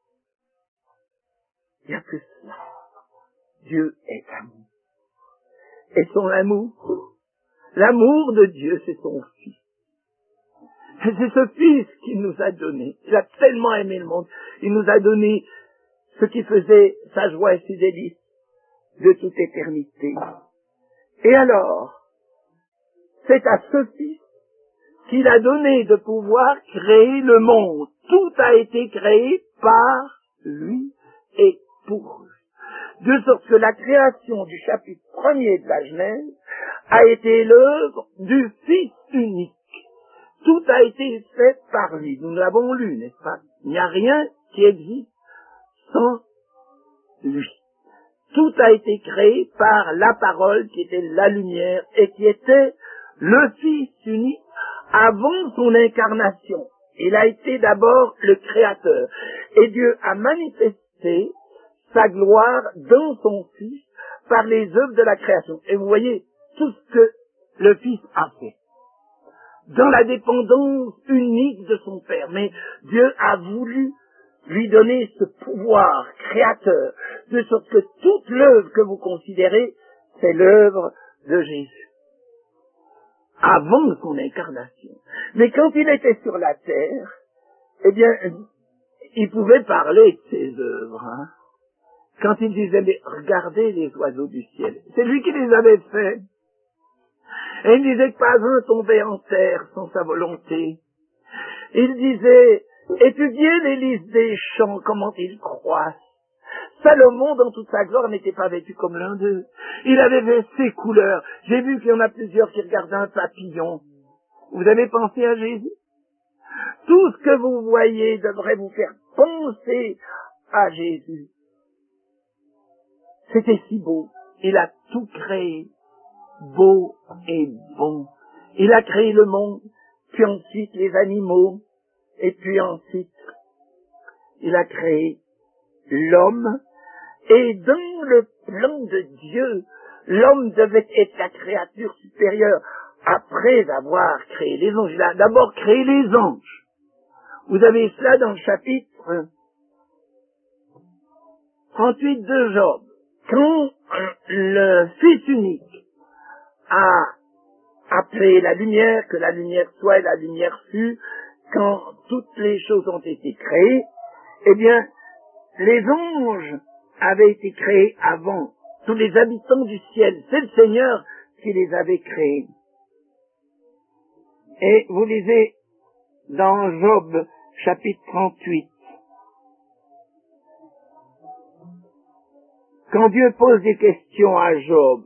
Il n'y a que cela. Dieu est amour. Et son amour, l'amour de Dieu, c'est son Fils. Et c'est ce Fils qu'il nous a donné. Il a tellement aimé le monde. Il nous a donné ce qui faisait sa joie et ses délices de toute éternité. Et alors, c'est à ce Fils qu'il a donné de pouvoir créer le monde. Tout a été créé par lui et pour lui. De sorte que la création du chapitre premier de la Genèse a été l'œuvre du Fils unique. Tout a été fait par lui. Nous l'avons lu, n'est-ce pas? Il n'y a rien qui existe sans lui. Tout a été créé par la parole qui était la lumière et qui était le Fils unique avant son incarnation. Il a été d'abord le Créateur. Et Dieu a manifesté sa gloire dans son Fils par les œuvres de la création. Et vous voyez tout ce que le Fils a fait. Dans la dépendance unique de son Père. Mais Dieu a voulu lui donner ce pouvoir créateur, de sorte que toute l'œuvre que vous considérez, c'est l'œuvre de Jésus. Avant son incarnation. Mais quand il était sur la terre, eh bien, il pouvait parler de ses œuvres. Hein. Quand il disait, mais regardez les oiseaux du ciel. C'est lui qui les avait faits. Et il disait que pas un tombait en terre sans sa volonté. Il disait, étudiez les lys des champs, comment ils croissent. Salomon, dans toute sa gloire, n'était pas vêtu comme l'un d'eux. Il avait ses couleurs. J'ai vu qu'il y en a plusieurs qui regardaient un papillon. Vous avez pensé à Jésus? Tout ce que vous voyez devrait vous faire penser à Jésus. C'était si beau. Il a tout créé, beau et bon. Il a créé le monde, puis ensuite les animaux, et puis ensuite, il a créé l'homme. Et dans le plan de Dieu, l'homme devait être la créature supérieure. Après avoir créé les anges, il a d'abord créé les anges. Vous avez cela dans le chapitre trente-huit de Job. Quand le Fils unique a appelé la lumière, que la lumière soit et la lumière fut, quand toutes les choses ont été créées, eh bien, les anges avaient été créés avant. Tous les habitants du ciel, c'est le Seigneur qui les avait créés. Et vous lisez dans Job, chapitre trente-huit, quand Dieu pose des questions à Job,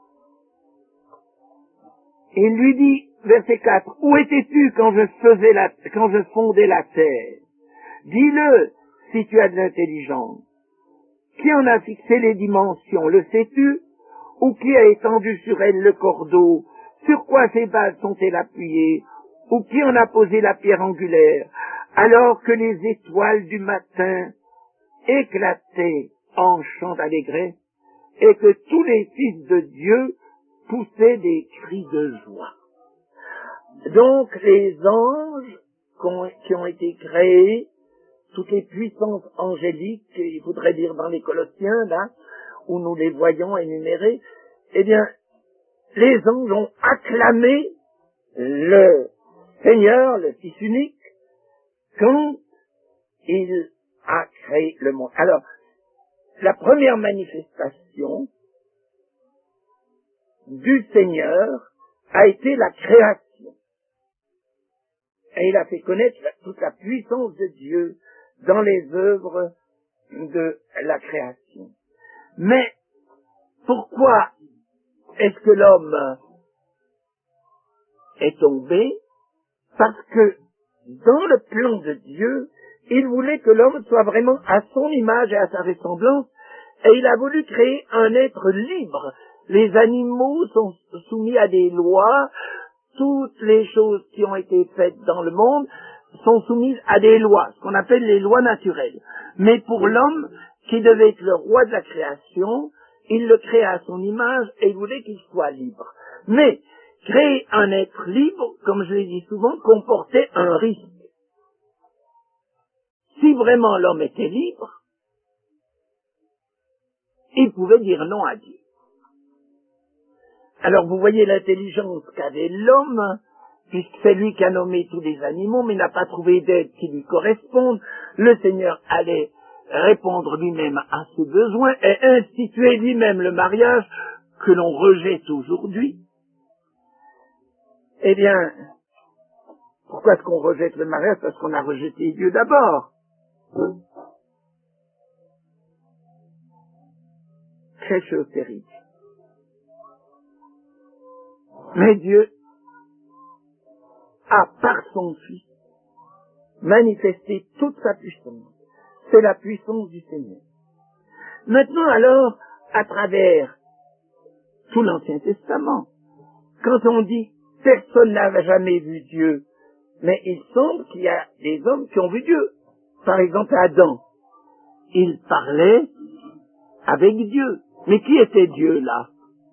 il lui dit, verset quatre, « Où étais-tu quand je faisais la, quand je fondais la terre? Dis-le, si tu as de l'intelligence. Qui en a fixé les dimensions, le sais-tu? Ou qui a étendu sur elle le cordeau? Sur quoi ces bases sont-elles appuyées? Ou qui en a posé la pierre angulaire? Alors que les étoiles du matin éclataient en chants d'allégresse, et que tous les fils de Dieu poussaient des cris de joie. » Donc les anges qui ont été créés, toutes les puissances angéliques, il faudrait dire dans les Colossiens, là, où nous les voyons énumérés, eh bien, les anges ont acclamé le Seigneur, le Fils unique, quand il a créé le monde. Alors, la première manifestation du Seigneur a été la création. Et il a fait connaître toute la puissance de Dieu dans les œuvres de la création. Mais pourquoi est-ce que l'homme est tombé? Parce que dans le plan de Dieu, il voulait que l'homme soit vraiment à son image et à sa ressemblance, et il a voulu créer un être libre. Les animaux sont soumis à des lois, toutes les choses qui ont été faites dans le monde sont soumises à des lois, ce qu'on appelle les lois naturelles. Mais pour l'homme, qui devait être le roi de la création, il le créa à son image et il voulait qu'il soit libre. Mais créer un être libre, comme je l'ai dit souvent, comportait un risque. Si vraiment l'homme était libre, il pouvait dire non à Dieu. Alors vous voyez l'intelligence qu'avait l'homme, puisque c'est lui qui a nommé tous les animaux, mais n'a pas trouvé d'aide qui lui corresponde. Le Seigneur allait répondre lui-même à ce besoin et instituer lui-même le mariage que l'on rejette aujourd'hui. Eh bien, pourquoi est-ce qu'on rejette le mariage? Parce qu'on a rejeté Dieu d'abord. Quelle chose terrible. Mais Dieu a, par son Fils, manifesté toute sa puissance. C'est la puissance du Seigneur. Maintenant, alors, à travers tout l'Ancien Testament, quand on dit « personne n'a jamais vu Dieu », mais il semble qu'il y a des hommes qui ont vu Dieu. Par exemple, Adam. Il parlait avec Dieu. Mais qui était Dieu, là?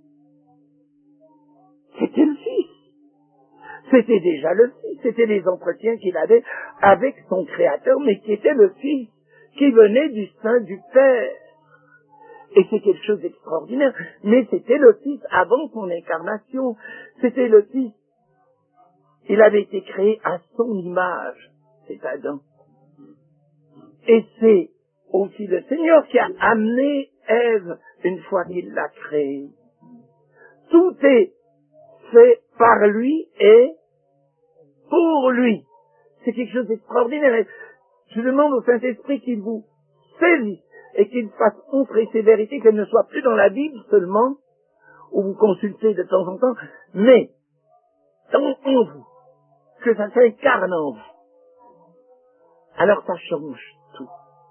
C'était le Fils. C'était déjà le Fils. C'était les entretiens qu'il avait avec son Créateur, mais qui était le Fils, qui venait du sein du Père. Et c'est quelque chose d'extraordinaire. Mais c'était le Fils avant son incarnation. C'était le Fils. Il avait été créé à son image. C'est Adam. Et c'est aussi le Seigneur qui a amené Ève une fois qu'il l'a créée. Tout est fait par lui et pour lui. C'est quelque chose d'extraordinaire. Je demande au Saint-Esprit qu'il vous saisisse. et qu'il fasse montrer ces vérités, qu'elles ne soient plus dans la Bible seulement, où vous consultez de temps en temps, mais dans, en vous, que ça s'incarne en vous. Alors ça change tout.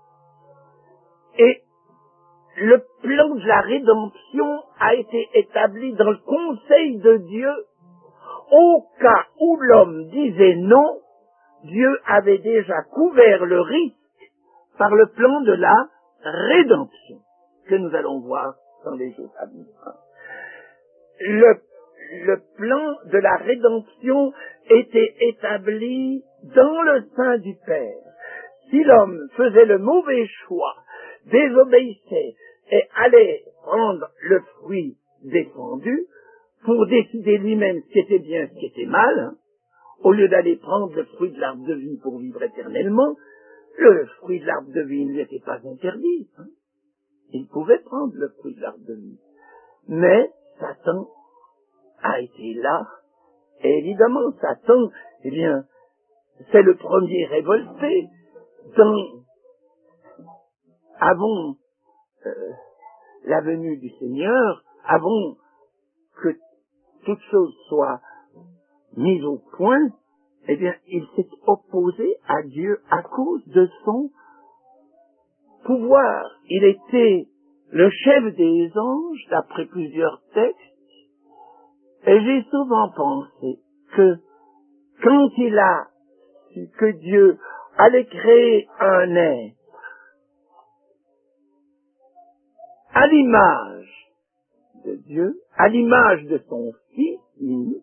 Et le plan de la rédemption a été établi dans le conseil de Dieu. Au cas où l'homme disait non, Dieu avait déjà couvert le risque par le plan de la rédemption, que nous allons voir dans les jours à venir. Le, le plan de la rédemption était établi dans le sein du Père. Si l'homme faisait le mauvais choix, désobéissait et allait prendre le fruit défendu pour décider lui-même ce qui était bien, ce qui était mal, hein, au lieu d'aller prendre le fruit de l'arbre de vie pour vivre éternellement, le fruit de l'arbre de vie ne lui était pas interdit. Hein. Il pouvait prendre le fruit de l'arbre de vie. Mais Satan a été là, et évidemment, Satan, eh bien, c'est le premier révolté dans, avant euh, la venue du Seigneur, avant que toute chose soit mise au point, eh bien, il s'est opposé à Dieu à cause de son pouvoir. Il était le chef des anges, d'après plusieurs textes, et j'ai souvent pensé que quand il a su que Dieu allait créer un être à l'image de Dieu, à l'image de son Fils unique,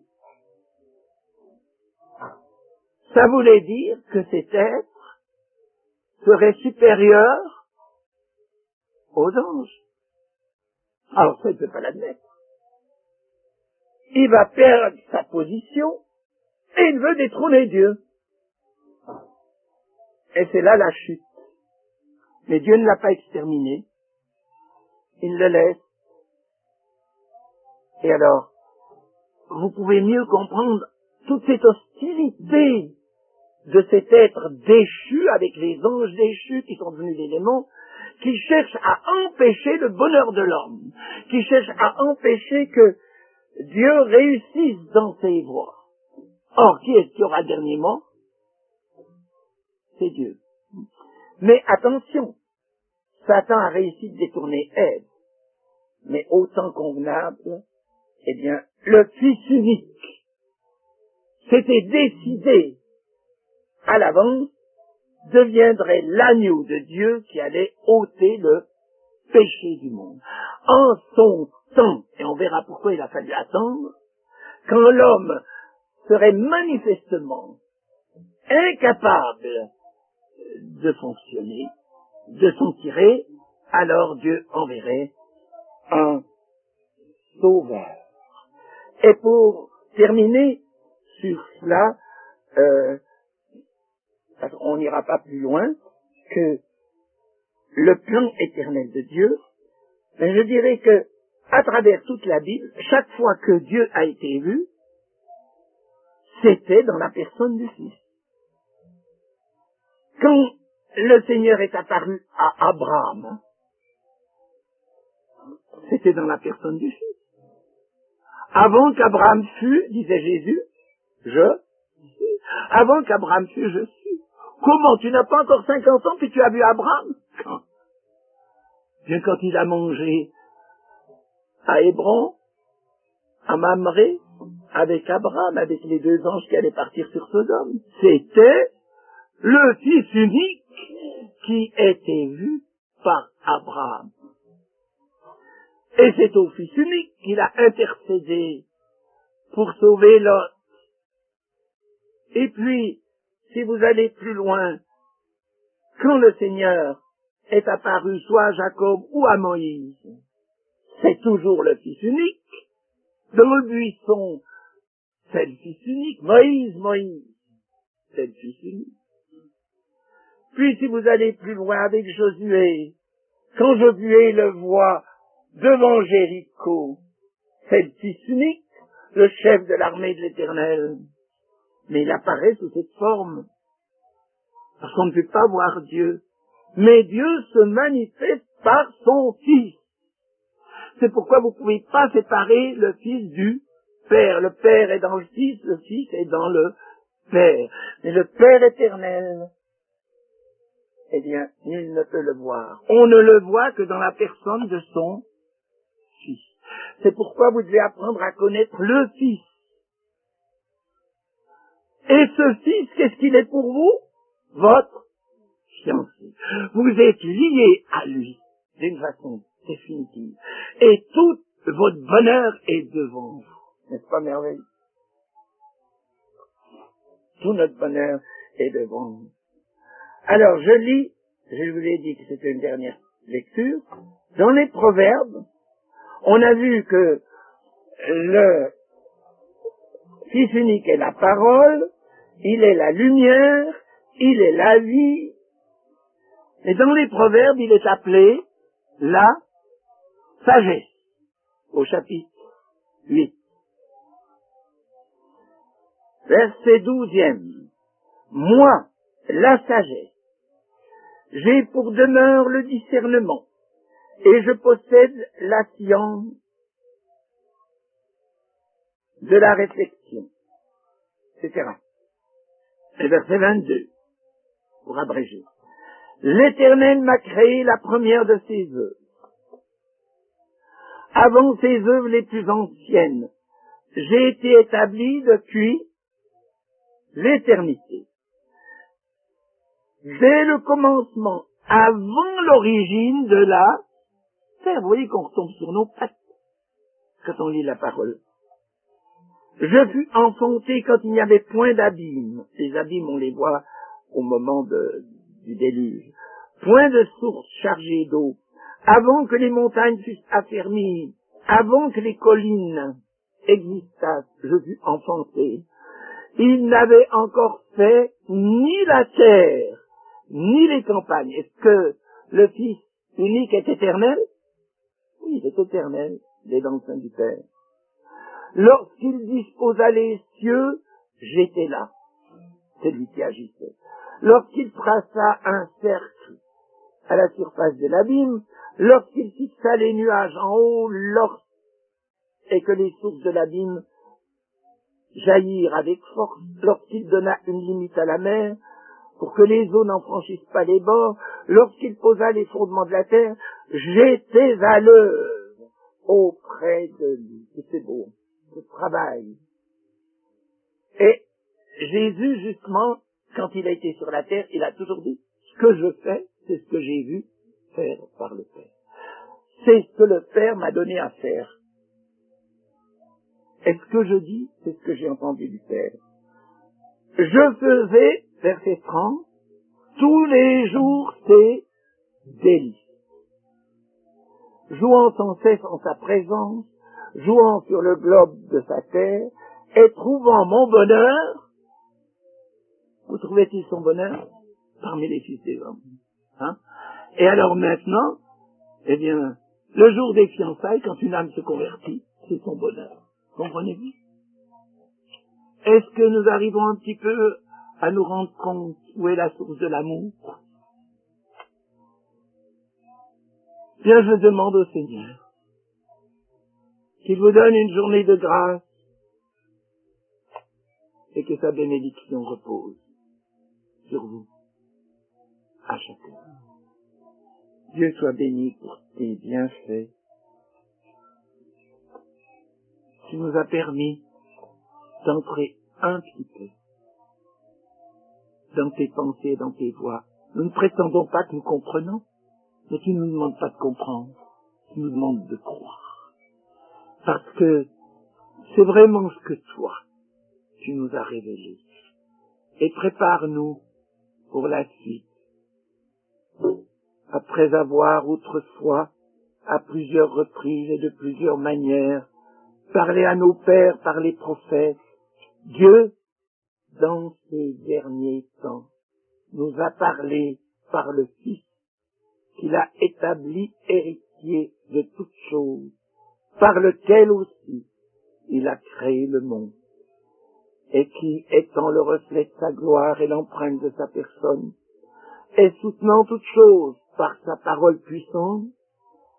ça voulait dire que cet être serait supérieur aux anges. Alors ça, il ne peut pas l'admettre. Il va perdre sa position et il veut détrôner Dieu. Et c'est là la chute. Mais Dieu ne l'a pas exterminé. Il le laisse. Et alors, vous pouvez mieux comprendre toute cette hostilité de cet être déchu avec les anges déchus qui sont devenus des démons, qui cherchent à empêcher le bonheur de l'homme, qui cherchent à empêcher que Dieu réussisse dans ses voies. Or, qui est-ce qui aura le dernier mot? C'est Dieu. Mais attention, Satan a réussi de détourner Ève, mais autant convenable, eh bien, le Fils unique, c'était décidé à l'avance, deviendrait l'agneau de Dieu qui allait ôter le péché du monde. En son temps, et on verra pourquoi il a fallu attendre, quand l'homme serait manifestement incapable de fonctionner, de s'en tirer, alors Dieu enverrait un sauveur. Et pour terminer sur cela, euh, on n'ira pas plus loin que le plan éternel de Dieu, mais je dirais que à travers toute la Bible, chaque fois que Dieu a été vu, c'était dans la personne du Fils. Quand le Seigneur est apparu à Abraham, c'était dans la personne du Fils. Avant qu'Abraham fût, disait Jésus, je suis. Avant qu'Abraham fût, je suis. Comment? Tu n'as pas encore cinquante ans puis tu as vu Abraham? Quand? Bien quand il a mangé à Hébron, à Mamré, avec Abraham, avec les deux anges qui allaient partir sur Sodome. C'était le Fils unique qui était vu par Abraham. Et c'est au Fils unique qu'il a intercédé pour sauver Lot. Et puis, si vous allez plus loin, quand le Seigneur est apparu soit à Jacob ou à Moïse, c'est toujours le Fils unique. Dans le buisson, c'est le Fils unique. Moïse, Moïse, c'est le Fils unique. Puis si vous allez plus loin avec Josué, quand Josué le voit devant Jéricho, c'est le Fils unique, le chef de l'armée de l'Éternel. Mais il apparaît sous cette forme, parce qu'on ne peut pas voir Dieu. Mais Dieu se manifeste par son Fils. C'est pourquoi vous ne pouvez pas séparer le Fils du Père. Le Père est dans le Fils, le Fils est dans le Père. Mais le Père éternel, eh bien, nul ne peut le voir. On ne le voit que dans la personne de son Fils. C'est pourquoi vous devez apprendre à connaître le Fils. Et ce Fils, qu'est-ce qu'il est pour vous? Votre fiancé. Vous êtes liés à lui d'une façon définitive. Et tout votre bonheur est devant vous. N'est-ce pas merveilleux? Tout notre bonheur est devant nous. Alors, je lis, je vous ai dit que c'était une dernière lecture, dans les Proverbes, on a vu que le Fils unique est la parole, il est la lumière, il est la vie, et dans les Proverbes, il est appelé la sagesse, au chapitre huit. Verset douzième. Moi, la sagesse, j'ai pour demeure le discernement, et je possède la science de la réflexion, et cetera. Et verset vingt-deux, pour abréger. L'Éternel m'a créé la première de ses œuvres. Avant ses œuvres les plus anciennes, j'ai été établi depuis l'éternité. Dès le commencement, avant l'origine de la terre. Vous voyez qu'on retombe sur nos pattes quand on lit la parole. Je fus enfanté quand il n'y avait point d'abîme. Les abîmes, on les voit au moment de, du déluge. Point de source chargée d'eau. Avant que les montagnes fussent affermies, avant que les collines existassent, je fus enfanté. Il n'avait encore fait ni la terre, ni les campagnes. Est-ce que le Fils unique est éternel? Oui, il est éternel, il est dans le sein du Père. Lorsqu'il disposa les cieux, j'étais là. C'est lui qui agissait. Lorsqu'il traça un cercle à la surface de l'abîme, lorsqu'il fixa les nuages en haut, lors... et que les sources de l'abîme jaillirent avec force, lorsqu'il donna une limite à la mer, pour que les eaux n'en franchissent pas les bords, lorsqu'il posa les fondements de la terre, j'étais à l'œuvre auprès de lui. Et c'est beau, ce travail. Et Jésus, justement, quand il a été sur la terre, il a toujours dit, ce que je fais, c'est ce que j'ai vu faire par le Père. C'est ce que le Père m'a donné à faire. Et ce que je dis, c'est ce que j'ai entendu du Père. Je faisais, verset trente, tous les jours ses délices, jouant sans cesse en sa présence, jouant sur le globe de sa terre, et trouvant mon bonheur. Où trouvait-il son bonheur? Parmi les fils des hommes. Hein? Et alors maintenant, eh bien, le jour des fiançailles, quand une âme se convertit, c'est son bonheur. Comprenez-vous? Est-ce que nous arrivons un petit peu à nous rendre compte où est la source de l'amour? Bien, je demande au Seigneur qu'il vous donne une journée de grâce et que sa bénédiction repose sur vous, à chacun. Dieu soit béni pour tes bienfaits. Tu nous as permis d'entrer un petit peu dans tes pensées, dans tes voies. Nous ne prétendons pas que nous comprenons, mais tu ne nous demandes pas de comprendre, tu nous demandes de croire. Parce que c'est vraiment ce que toi, tu nous as révélé. Et prépare-nous pour la suite. Après avoir autrefois, à plusieurs reprises et de plusieurs manières, parlé à nos pères par les prophètes, Dieu, dans ces derniers temps, nous a parlé par le Fils qu'il a établi héritier de toutes choses, par lequel aussi il a créé le monde, et qui, étant le reflet de sa gloire et l'empreinte de sa personne, et soutenant toutes choses par sa parole puissante,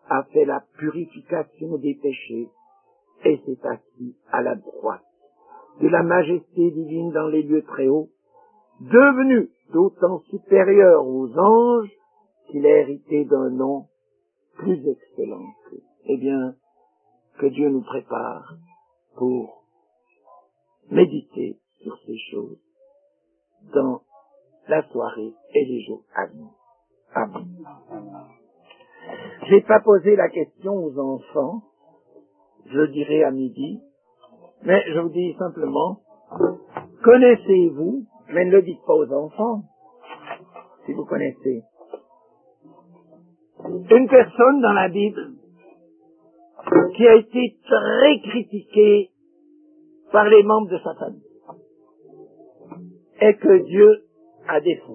a fait la purification des péchés et s'est assis à la droite de la majesté divine dans les lieux très hauts, devenu d'autant supérieur aux anges qu'il a hérité d'un nom plus excellent qu'eux. Eh bien, que Dieu nous prépare pour méditer sur ces choses dans la soirée et les jours à venir. Amen. Je n'ai pas posé la question aux enfants, je le dirai à midi, mais je vous dis simplement, connaissez-vous, mais ne le dites pas aux enfants, si vous connaissez, une personne dans la Bible qui a été très critiquée par les membres de sa famille et que Dieu a défendu.